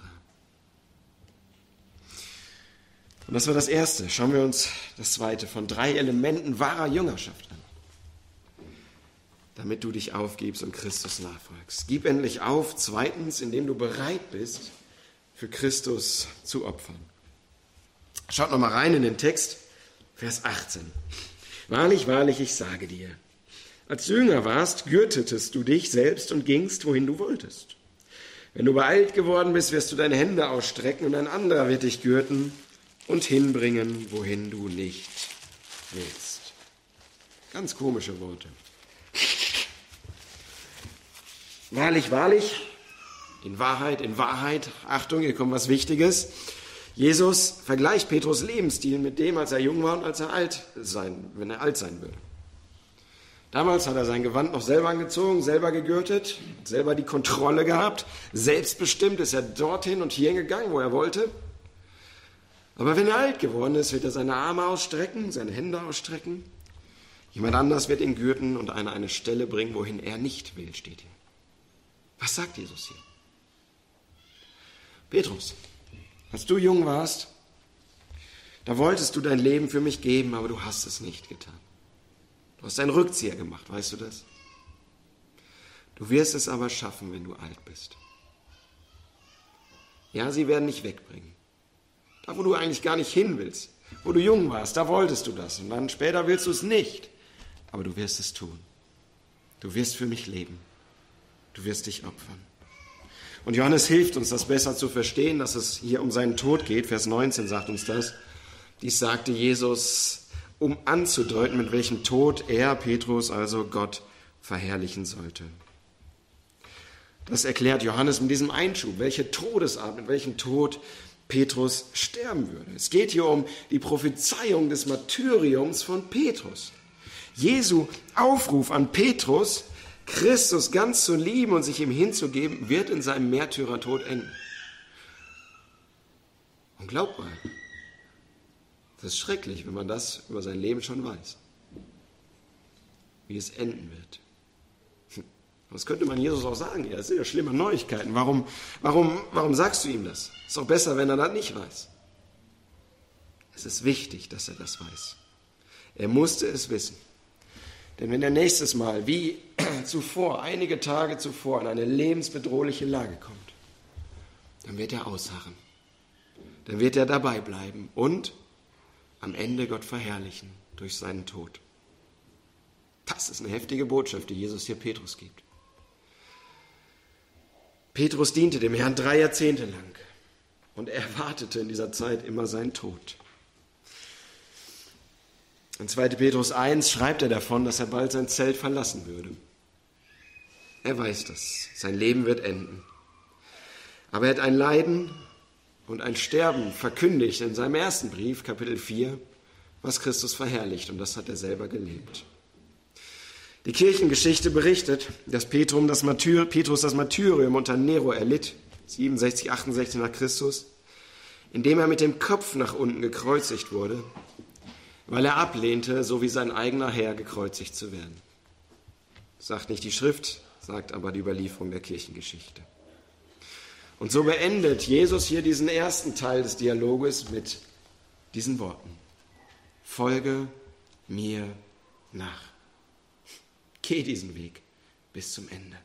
Und das war das Erste. Schauen wir uns das Zweite von drei Elementen wahrer Jüngerschaft an, damit du dich aufgibst und Christus nachfolgst. Gib endlich auf, zweitens, indem du bereit bist, für Christus zu opfern. Schaut noch mal rein in den Text, Vers achtzehn. Wahrlich, wahrlich, ich sage dir, als du Jünger warst, gürtetest du dich selbst und gingst, wohin du wolltest. Wenn du aber alt geworden bist, wirst du deine Hände ausstrecken und ein anderer wird dich gürten und hinbringen, wohin du nicht willst. Ganz komische Worte. Wahrlich, wahrlich, in Wahrheit, in Wahrheit, Achtung, hier kommt was Wichtiges. Jesus vergleicht Petrus Lebensstil mit dem, als er jung war und als er alt sein, wenn er alt sein will. Damals hat er sein Gewand noch selber angezogen, selber gegürtet, selber die Kontrolle gehabt. Selbstbestimmt ist er dorthin und hierhin gegangen, wo er wollte. Aber wenn er alt geworden ist, wird er seine Arme ausstrecken, seine Hände ausstrecken. Jemand anders wird ihn gürten und an eine Stelle bringen, wohin er nicht will, steht hier. Was sagt Jesus hier? Petrus, als du jung warst, da wolltest du dein Leben für mich geben, aber du hast es nicht getan. Du hast einen Rückzieher gemacht, weißt du das? Du wirst es aber schaffen, wenn du alt bist. Ja, sie werden dich wegbringen. Da, wo du eigentlich gar nicht hin willst, wo du jung warst, da wolltest du das. Und dann später willst du es nicht. Aber du wirst es tun. Du wirst für mich leben. Du wirst dich opfern. Und Johannes hilft uns, das besser zu verstehen, dass es hier um seinen Tod geht. Vers neunzehn sagt uns das. Dies sagte Jesus, um anzudeuten, mit welchem Tod er, Petrus, also Gott, verherrlichen sollte. Das erklärt Johannes mit diesem Einschub, welche Todesart, mit welchem Tod Petrus sterben würde. Es geht hier um die Prophezeiung des Martyriums von Petrus. Jesu Aufruf an Petrus, Christus ganz zu lieben und sich ihm hinzugeben, wird in seinem Märtyrertod enden. Und glaubt mal, das ist schrecklich, wenn man das über sein Leben schon weiß, wie es enden wird. Das könnte man Jesus auch sagen, ja, das sind ja schlimme Neuigkeiten. Warum, warum, warum sagst du ihm das? Ist doch besser, wenn er das nicht weiß. Es ist wichtig, dass er das weiß. Er musste es wissen. Denn wenn er nächstes Mal, wie zuvor, einige Tage zuvor, in eine lebensbedrohliche Lage kommt, dann wird er ausharren. Dann wird er dabei bleiben und am Ende Gott verherrlichen durch seinen Tod. Das ist eine heftige Botschaft, die Jesus hier Petrus gibt. Petrus diente dem Herrn drei Jahrzehnte lang und er wartete in dieser Zeit immer seinen Tod. In zweiter Petrus eins schreibt er davon, dass er bald sein Zelt verlassen würde. Er weiß das, sein Leben wird enden. Aber er hat ein Leiden und ein Sterben verkündigt in seinem ersten Brief, Kapitel vier, was Christus verherrlicht, und das hat er selber gelebt. Die Kirchengeschichte berichtet, dass Petrus das, Martyr, Petrus das Martyrium unter Nero erlitt, siebenundsechzig, achtundsechzig nach Christus, indem er mit dem Kopf nach unten gekreuzigt wurde, weil er ablehnte, so wie sein eigener Herr gekreuzigt zu werden. Das sagt nicht die Schrift, sagt aber die Überlieferung der Kirchengeschichte. Und so beendet Jesus hier diesen ersten Teil des Dialoges mit diesen Worten: Folge mir nach. Geh diesen Weg bis zum Ende.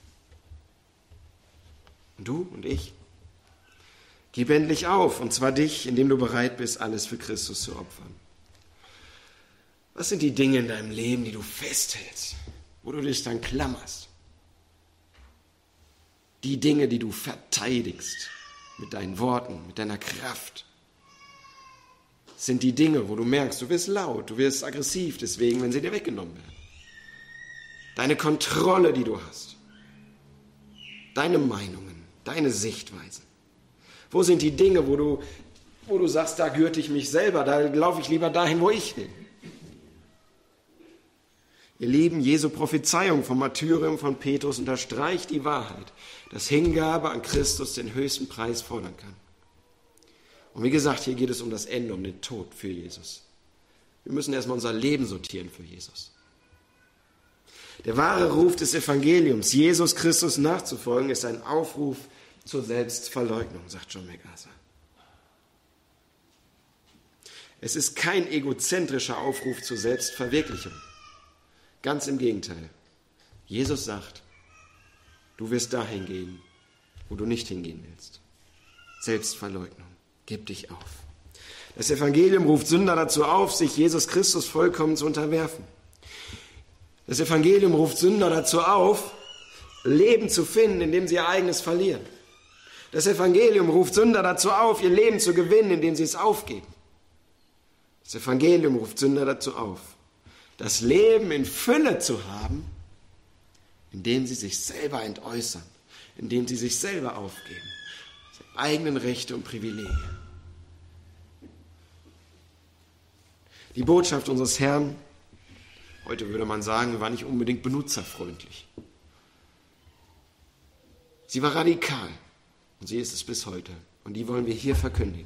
Und du und ich? Gib endlich auf, und zwar dich, indem du bereit bist, alles für Christus zu opfern. Was sind die Dinge in deinem Leben, die du festhältst, wo du dich dann klammerst? Die Dinge, die du verteidigst mit deinen Worten, mit deiner Kraft, sind die Dinge, wo du merkst, du wirst laut, du wirst aggressiv deswegen, wenn sie dir weggenommen werden. Deine Kontrolle, die du hast, deine Meinungen, deine Sichtweisen. Wo sind die Dinge, wo du, wo du sagst, da gürte ich mich selber, da laufe ich lieber dahin, wo ich will? Ihr Lieben, Jesu Prophezeiung vom Martyrium von Petrus unterstreicht die Wahrheit, dass Hingabe an Christus den höchsten Preis fordern kann. Und wie gesagt, hier geht es um das Ende, um den Tod für Jesus. Wir müssen erstmal unser Leben sortieren für Jesus. Der wahre Ruf des Evangeliums, Jesus Christus nachzufolgen, ist ein Aufruf zur Selbstverleugnung, sagt John MacArthur. Es ist kein egozentrischer Aufruf zur Selbstverwirklichung. Ganz im Gegenteil. Jesus sagt, du wirst dahin gehen, wo du nicht hingehen willst. Selbstverleugnung. Gib dich auf. Das Evangelium ruft Sünder dazu auf, sich Jesus Christus vollkommen zu unterwerfen. Das Evangelium ruft Sünder dazu auf, Leben zu finden, indem sie ihr eigenes verlieren. Das Evangelium ruft Sünder dazu auf, ihr Leben zu gewinnen, indem sie es aufgeben. Das Evangelium ruft Sünder dazu auf, das Leben in Fülle zu haben, indem sie sich selber entäußern, indem sie sich selber aufgeben, ihre eigenen Rechte und Privilegien. Die Botschaft unseres Herrn, heute würde man sagen, war nicht unbedingt benutzerfreundlich. Sie war radikal und sie ist es bis heute. Und die wollen wir hier verkündigen.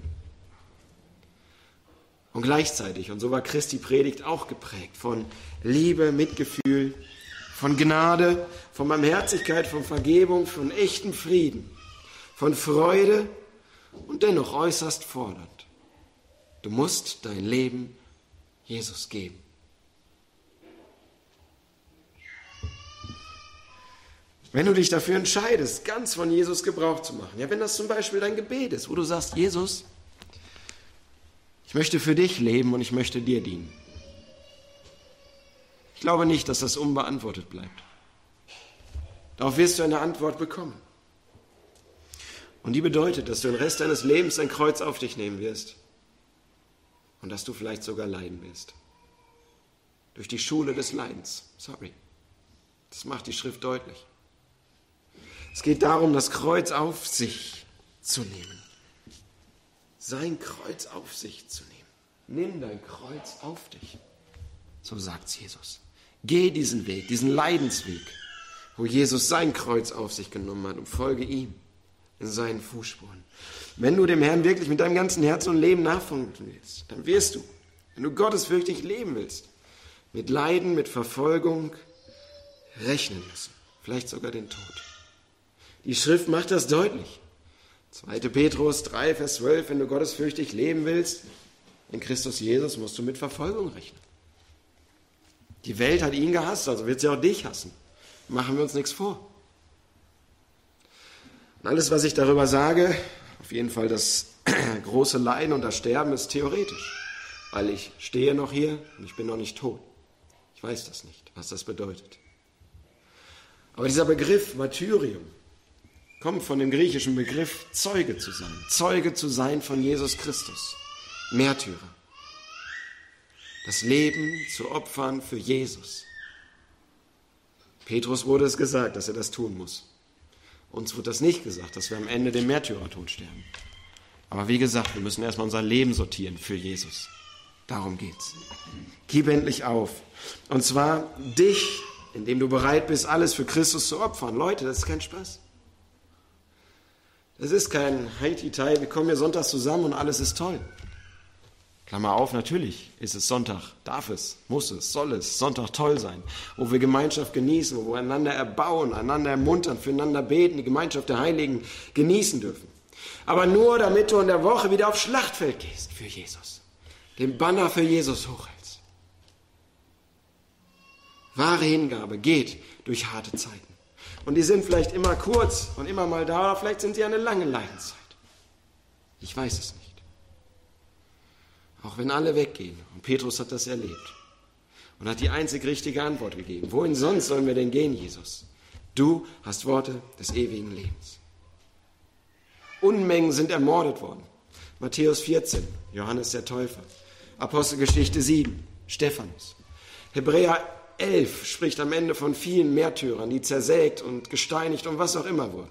Und gleichzeitig, und so war Christi Predigt auch geprägt von Liebe, Mitgefühl, von Gnade, von Barmherzigkeit, von Vergebung, von echtem Frieden, von Freude und dennoch äußerst fordernd. Du musst dein Leben Jesus geben. Wenn du dich dafür entscheidest, ganz von Jesus Gebrauch zu machen, ja, wenn das zum Beispiel dein Gebet ist, wo du sagst, Jesus, ich möchte für dich leben und ich möchte dir dienen. Ich glaube nicht, dass das unbeantwortet bleibt. Darauf wirst du eine Antwort bekommen. Und die bedeutet, dass du den Rest deines Lebens ein Kreuz auf dich nehmen wirst und dass du vielleicht sogar leiden wirst. Durch die Schule des Leidens. Sorry. Das macht die Schrift deutlich. Es geht darum, das Kreuz auf sich zu nehmen. Sein Kreuz auf sich zu nehmen. Nimm dein Kreuz auf dich. So sagt Jesus. Geh diesen Weg, diesen Leidensweg, wo Jesus sein Kreuz auf sich genommen hat und folge ihm in seinen Fußspuren. Wenn du dem Herrn wirklich mit deinem ganzen Herzen und Leben nachfolgen willst, dann wirst du, wenn du Gottes wirklich leben willst, mit Leiden, mit Verfolgung rechnen müssen. Vielleicht sogar den Tod. Die Schrift macht das deutlich. zweiter Petrus drei, Vers zwölf, wenn du gottesfürchtig leben willst, in Christus Jesus musst du mit Verfolgung rechnen. Die Welt hat ihn gehasst, also wird sie auch dich hassen. Machen wir uns nichts vor. Und alles, was ich darüber sage, auf jeden Fall das große Leiden und das Sterben ist theoretisch, weil ich stehe noch hier und ich bin noch nicht tot. Ich weiß das nicht, was das bedeutet. Aber dieser Begriff Martyrium kommt von dem griechischen Begriff Zeuge zu sein. Zeuge zu sein von Jesus Christus. Märtyrer. Das Leben zu opfern für Jesus. Petrus wurde es gesagt, dass er das tun muss. Uns wird das nicht gesagt, dass wir am Ende den Märtyrertod sterben. Aber wie gesagt, wir müssen erstmal unser Leben sortieren für Jesus. Darum geht's. Gib endlich auf. Und zwar dich, indem du bereit bist, alles für Christus zu opfern. Leute, das ist kein Spaß. Das ist kein Heiti-Tai, wir kommen hier sonntags zusammen und alles ist toll. Klammer auf, natürlich ist es Sonntag, darf es, muss es, soll es Sonntag toll sein, wo wir Gemeinschaft genießen, wo wir einander erbauen, einander ermuntern, füreinander beten, die Gemeinschaft der Heiligen genießen dürfen. Aber nur, damit du in der Woche wieder aufs Schlachtfeld gehst für Jesus, den Banner für Jesus hochhältst. Wahre Hingabe geht durch harte Zeiten. Und die sind vielleicht immer kurz und immer mal da, oder vielleicht sind sie eine lange Leidenszeit. Ich weiß es nicht. Auch wenn alle weggehen, und Petrus hat das erlebt und hat die einzig richtige Antwort gegeben. Wohin sonst sollen wir denn gehen, Jesus? Du hast Worte des ewigen Lebens. Unmengen sind ermordet worden. Matthäus vierzehn, Johannes der Täufer. Apostelgeschichte sieben, Stephanus. Hebräer elf spricht am Ende von vielen Märtyrern, die zersägt und gesteinigt und was auch immer wurden.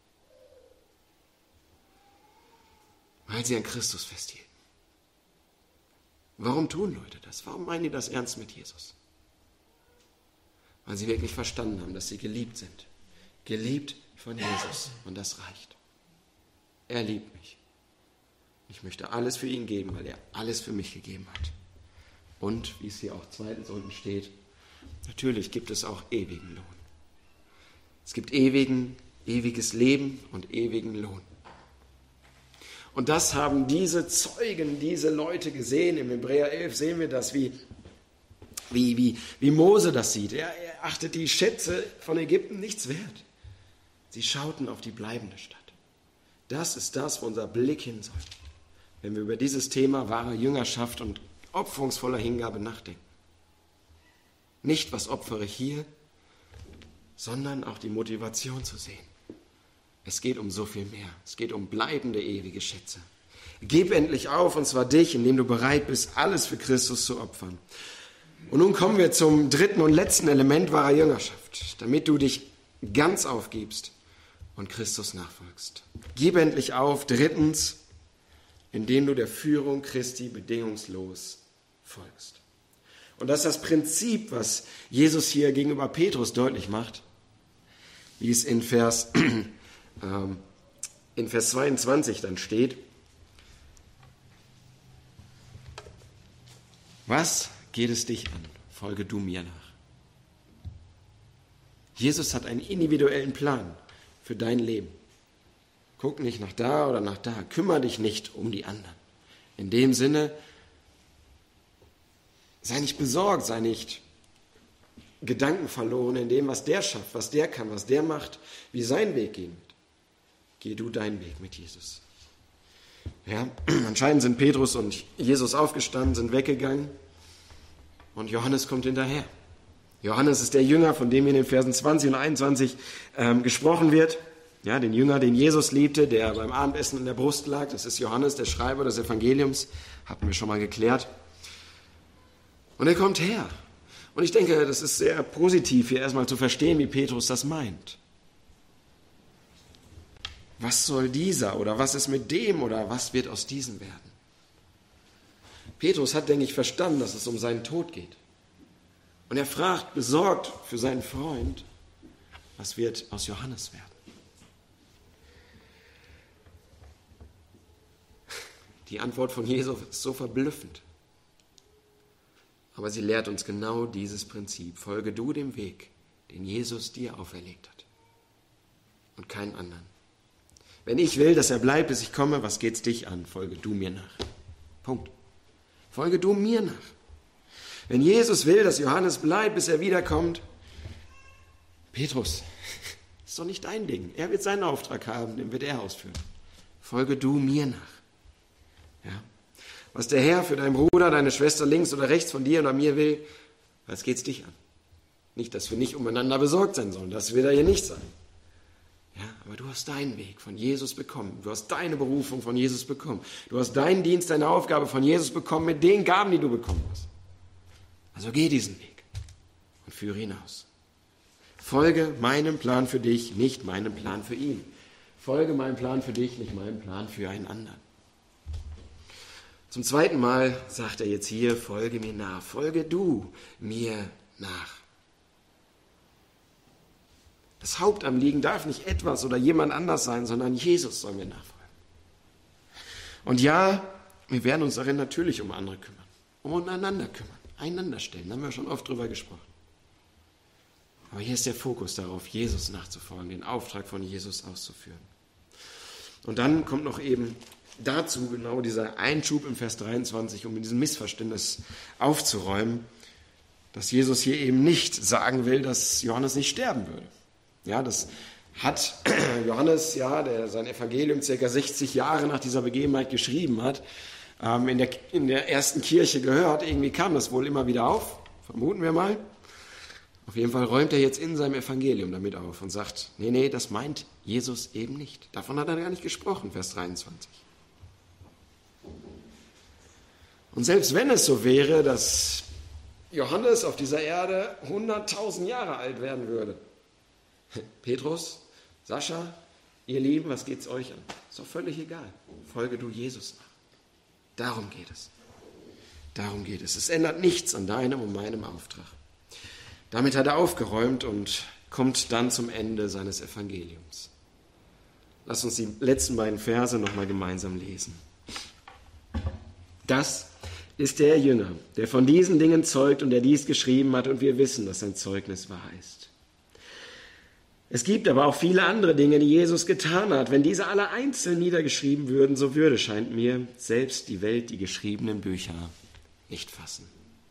Weil sie an Christus festhielten. Warum tun Leute das? Warum meinen die das ernst mit Jesus? Weil sie wirklich verstanden haben, dass sie geliebt sind. Geliebt von Jesus. Und das reicht. Er liebt mich. Ich möchte alles für ihn geben, weil er alles für mich gegeben hat. Und, wie es hier auch zweitens unten steht, natürlich gibt es auch ewigen Lohn. Es gibt ewigen, ewiges Leben und ewigen Lohn. Und das haben diese Zeugen, diese Leute gesehen. Im Hebräer elf sehen wir das, wie, wie, wie, wie Mose das sieht. Er, er achtet die Schätze von Ägypten nichts wert. Sie schauten auf die bleibende Stadt. Das ist das, wo unser Blick hin soll, wenn wir über dieses Thema wahre Jüngerschaft und opferungsvoller Hingabe nachdenken. Nicht, was opfere ich hier, sondern auch die Motivation zu sehen. Es geht um so viel mehr. Es geht um bleibende, ewige Schätze. Gib endlich auf, und zwar dich, indem du bereit bist, alles für Christus zu opfern. Und nun kommen wir zum dritten und letzten Element wahrer Jüngerschaft, damit du dich ganz aufgibst und Christus nachfolgst. Gib endlich auf, drittens, indem du der Führung Christi bedingungslos folgst. Und das ist das Prinzip, was Jesus hier gegenüber Petrus deutlich macht, wie es in Vers, ähm, in Vers zweiundzwanzig dann steht. Was geht es dich an? Folge du mir nach. Jesus hat einen individuellen Plan für dein Leben. Guck nicht nach da oder nach da. Kümmere dich nicht um die anderen. In dem Sinne, sei nicht besorgt, sei nicht gedankenverloren in dem, was der schafft, was der kann, was der macht, wie sein Weg gehen wird. Geh du deinen Weg mit Jesus. Ja, anscheinend sind Petrus und Jesus aufgestanden, sind weggegangen und Johannes kommt hinterher. Johannes ist der Jünger, von dem hier in den Versen zwanzig und einundzwanzig ähm, gesprochen wird. Ja, den Jünger, den Jesus liebte, der beim Abendessen in der Brust lag. Das ist Johannes, der Schreiber des Evangeliums. Hatten wir schon mal geklärt. Und er kommt her. Und ich denke, das ist sehr positiv, hier erstmal zu verstehen, wie Petrus das meint. Was soll dieser oder was ist mit dem oder was wird aus diesem werden? Petrus hat, denke ich, verstanden, dass es um seinen Tod geht. Und er fragt besorgt für seinen Freund, was wird aus Johannes werden? Die Antwort von Jesus ist so verblüffend. Aber sie lehrt uns genau dieses Prinzip. Folge du dem Weg, den Jesus dir auferlegt hat. Und keinen anderen. Wenn ich will, dass er bleibt, bis ich komme, was geht's dich an? Folge du mir nach. Punkt. Folge du mir nach. Wenn Jesus will, dass Johannes bleibt, bis er wiederkommt, Petrus, ist doch nicht dein Ding. Er wird seinen Auftrag haben, den wird er ausführen. Folge du mir nach. Ja. Was der Herr für deinen Bruder, deine Schwester links oder rechts von dir oder mir will, was geht's dich an? Nicht, dass wir nicht umeinander besorgt sein sollen, das wird er hier nicht sein. Ja, aber du hast deinen Weg von Jesus bekommen. Du hast deine Berufung von Jesus bekommen. Du hast deinen Dienst, deine Aufgabe von Jesus bekommen mit den Gaben, die du bekommen hast. Also geh diesen Weg und führe ihn aus. Folge meinem Plan für dich, nicht meinem Plan für ihn. Folge meinem Plan für dich, nicht meinem Plan für einen anderen. Zum zweiten Mal sagt er jetzt hier, folge mir nach, folge du mir nach. Das Hauptanliegen darf nicht etwas oder jemand anders sein, sondern Jesus soll mir nachfolgen. Und ja, wir werden uns darin natürlich um andere kümmern, umeinander kümmern, einander stellen, da haben wir schon oft drüber gesprochen. Aber hier ist der Fokus darauf, Jesus nachzufolgen, den Auftrag von Jesus auszuführen. Und dann kommt noch eben dazu genau dieser Einschub im Vers dreiundzwanzig, um mit diesem Missverständnis aufzuräumen, dass Jesus hier eben nicht sagen will, dass Johannes nicht sterben würde. Ja, das hat Johannes, ja, der sein Evangelium circa sechzig Jahre nach dieser Begebenheit geschrieben hat, ähm, in der, in der ersten Kirche gehört. Irgendwie kam das wohl immer wieder auf, vermuten wir mal. Auf jeden Fall räumt er jetzt in seinem Evangelium damit auf und sagt, nee, nee, das meint Jesus eben nicht. Davon hat er gar nicht gesprochen, Vers dreiundzwanzig. Und selbst wenn es so wäre, dass Johannes auf dieser Erde hunderttausend Jahre alt werden würde, Petrus, Sascha, ihr Lieben, was geht's euch an? Ist doch völlig egal. Folge du Jesus nach. Darum geht es. Darum geht es. Es ändert nichts an deinem und meinem Auftrag. Damit hat er aufgeräumt und kommt dann zum Ende seines Evangeliums. Lass uns die letzten beiden Verse nochmal gemeinsam lesen. Das ist der Jünger, der von diesen Dingen zeugt und der dies geschrieben hat, und wir wissen, dass sein Zeugnis wahr ist. Es gibt aber auch viele andere Dinge, die Jesus getan hat. Wenn diese alle einzeln niedergeschrieben würden, so würde, scheint mir, selbst die Welt die geschriebenen Bücher nicht fassen.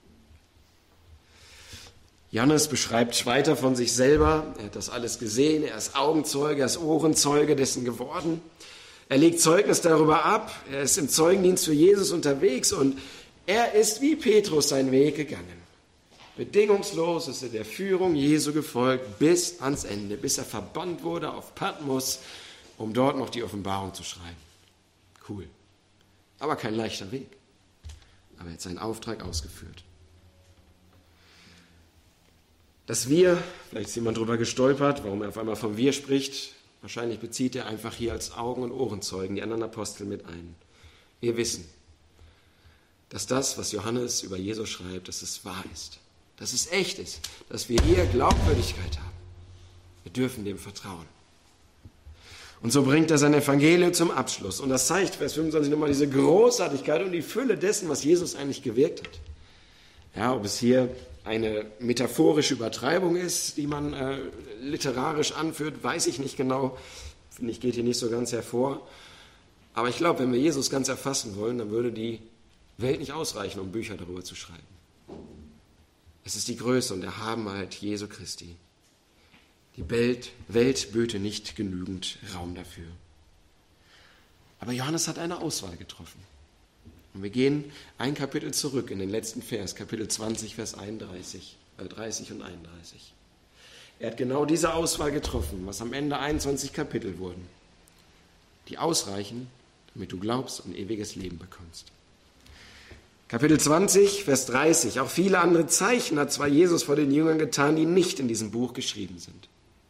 Johannes beschreibt weiter von sich selber. Er hat das alles gesehen. Er ist Augenzeuge, er ist Ohrenzeuge dessen geworden. Er legt Zeugnis darüber ab. Er ist im Zeugendienst für Jesus unterwegs und er ist wie Petrus seinen Weg gegangen. Bedingungslos ist er der Führung Jesu gefolgt bis ans Ende, bis er verbannt wurde auf Patmos, um dort noch die Offenbarung zu schreiben. Cool. Aber kein leichter Weg. Aber er hat seinen Auftrag ausgeführt. Dass wir, vielleicht ist jemand drüber gestolpert, warum er auf einmal vom Wir spricht, wahrscheinlich bezieht er einfach hier als Augen- und Ohrenzeugen die anderen Apostel mit ein. Wir wissen, dass das, was Johannes über Jesus schreibt, dass es wahr ist. Dass es echt ist, dass wir hier Glaubwürdigkeit haben. Wir dürfen dem vertrauen. Und so bringt er sein Evangelium zum Abschluss. Und das zeigt, Vers fünfundzwanzig, nochmal diese Großartigkeit und die Fülle dessen, was Jesus eigentlich gewirkt hat. Ja, ob es hier eine metaphorische Übertreibung ist, die man äh, literarisch anführt, weiß ich nicht genau. Finde ich, geht hier nicht so ganz hervor. Aber ich glaube, wenn wir Jesus ganz erfassen wollen, dann würde die Welt nicht ausreichen, um Bücher darüber zu schreiben. Es ist die Größe und Erhabenheit Jesu Christi. Die Welt, Welt böte nicht genügend Raum dafür. Aber Johannes hat eine Auswahl getroffen. Und wir gehen ein Kapitel zurück in den letzten Vers, Kapitel zwanzig, Vers einunddreißig, äh dreißig und einunddreißig. Er hat genau diese Auswahl getroffen, was am Ende einundzwanzig Kapitel wurden, die ausreichen, damit du glaubst und ewiges Leben bekommst. Kapitel zwanzig, Vers dreißig. Auch viele andere Zeichen hat zwar Jesus vor den Jüngern getan, die nicht in diesem Buch geschrieben sind.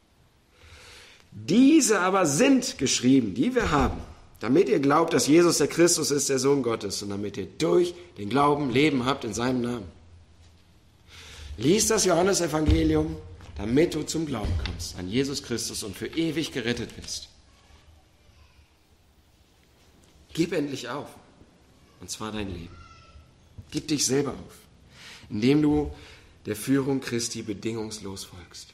Diese aber sind geschrieben, die wir haben, damit ihr glaubt, dass Jesus der Christus ist, der Sohn Gottes, und damit ihr durch den Glauben Leben habt in seinem Namen. Lies das Johannesevangelium, damit du zum Glauben kommst an Jesus Christus und für ewig gerettet wirst. Gib endlich auf, und zwar dein Leben. Gib dich selber auf, indem du der Führung Christi bedingungslos folgst.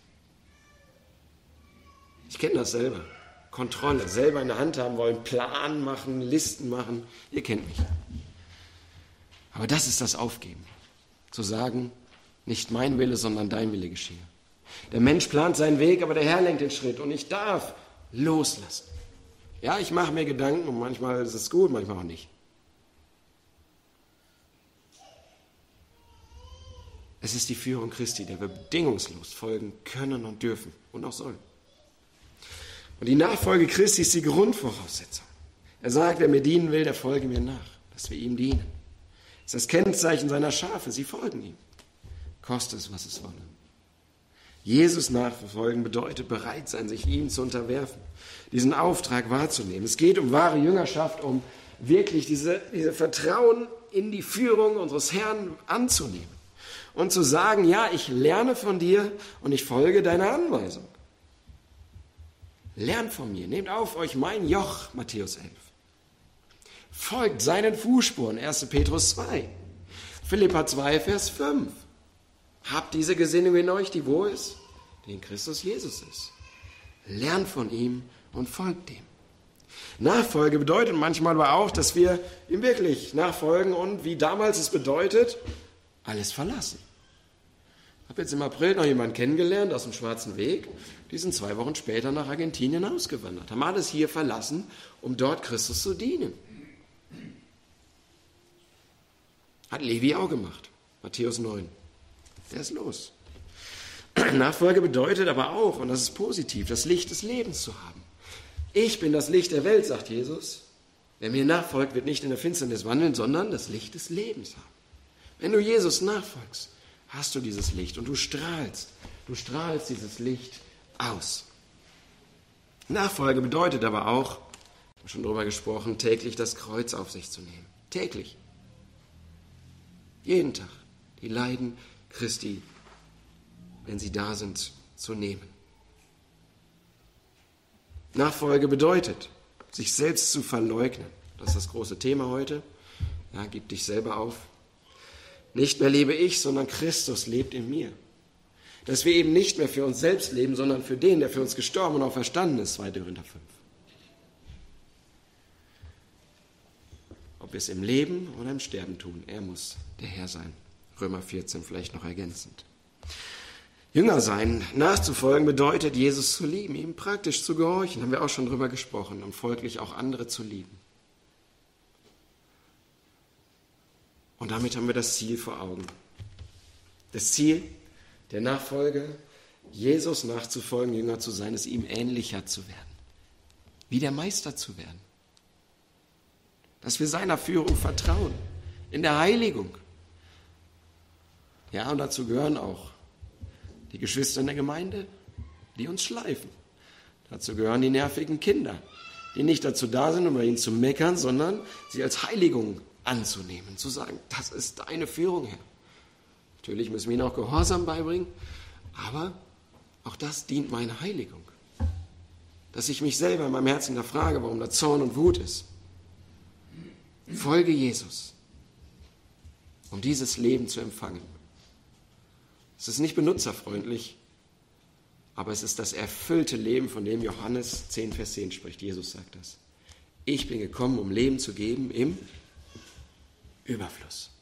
Ich kenne das selber. Kontrolle, selber in der Hand haben wollen, Plan machen, Listen machen. Ihr kennt mich. Aber das ist das Aufgeben. Zu sagen, nicht mein Wille, sondern dein Wille geschehe. Der Mensch plant seinen Weg, aber der Herr lenkt den Schritt. Und ich darf loslassen. Ja, ich mache mir Gedanken und manchmal ist es gut, manchmal auch nicht. Es ist die Führung Christi, der wir bedingungslos folgen können und dürfen und auch sollen. Und die Nachfolge Christi ist die Grundvoraussetzung. Er sagt, wer mir dienen will, der folge mir nach, dass wir ihm dienen. Das ist das Kennzeichen seiner Schafe, sie folgen ihm. Koste es, was es wolle. Jesus nachverfolgen bedeutet, bereit sein, sich ihm zu unterwerfen, diesen Auftrag wahrzunehmen. Es geht um wahre Jüngerschaft, um wirklich diese, diese Vertrauen in die Führung unseres Herrn anzunehmen und zu sagen, ja, ich lerne von dir und ich folge deiner Anweisung. Lernt von mir, nehmt auf euch mein Joch, Matthäus elf. Folgt seinen Fußspuren, erster Petrus zwei. Philipper zwei, Vers fünf. Habt diese Gesinnung in euch, die wo ist? Die in Christus Jesus ist. Lernt von ihm und folgt ihm. Nachfolge bedeutet manchmal aber auch, dass wir ihm wirklich nachfolgen und wie damals es bedeutet, alles verlassen. Ich habe jetzt im April noch jemanden kennengelernt aus dem Schwarzen Weg. Die sind zwei Wochen später nach Argentinien ausgewandert, haben alles hier verlassen, um dort Christus zu dienen. Hat Levi auch gemacht. Matthäus neun. Der ist los. Nachfolge bedeutet aber auch, und das ist positiv, das Licht des Lebens zu haben. Ich bin das Licht der Welt, sagt Jesus. Wer mir nachfolgt, wird nicht in der Finsternis wandeln, sondern das Licht des Lebens haben. Wenn du Jesus nachfolgst, hast du dieses Licht und du strahlst. Du strahlst dieses Licht aus. Nachfolge bedeutet aber auch, ich habe schon darüber gesprochen, täglich das Kreuz auf sich zu nehmen. Täglich. Jeden Tag die Leiden Christi, wenn sie da sind, zu nehmen. Nachfolge bedeutet, sich selbst zu verleugnen. Das ist das große Thema heute. Ja, gib dich selber auf. Nicht mehr lebe ich, sondern Christus lebt in mir. Dass wir eben nicht mehr für uns selbst leben, sondern für den, der für uns gestorben und auferstanden ist, zweiter Korinther fünf. Ob wir es im Leben oder im Sterben tun, er muss der Herr sein. Römer vierzehn vielleicht noch ergänzend. Jünger sein, nachzufolgen, bedeutet, Jesus zu lieben, ihm praktisch zu gehorchen, haben wir auch schon drüber gesprochen, und folglich auch andere zu lieben. Und damit haben wir das Ziel vor Augen. Das Ziel der Nachfolge, Jesus nachzufolgen, Jünger zu sein, ist ihm ähnlicher zu werden, wie der Meister zu werden. Dass wir seiner Führung vertrauen, in der Heiligung. Ja, und dazu gehören auch die Geschwister in der Gemeinde, die uns schleifen. Dazu gehören die nervigen Kinder, die nicht dazu da sind, um bei ihnen zu meckern, sondern sie als Heiligung anzunehmen, zu sagen, das ist deine Führung, Herr. Natürlich müssen wir ihnen auch Gehorsam beibringen, aber auch das dient meiner Heiligung. Dass ich mich selber in meinem Herzen da frage, warum da Zorn und Wut ist. Folge Jesus, um dieses Leben zu empfangen. Es ist nicht benutzerfreundlich, aber es ist das erfüllte Leben, von dem Johannes zehn, Vers zehn spricht. Jesus sagt das. Ich bin gekommen, um Leben zu geben im Überfluss.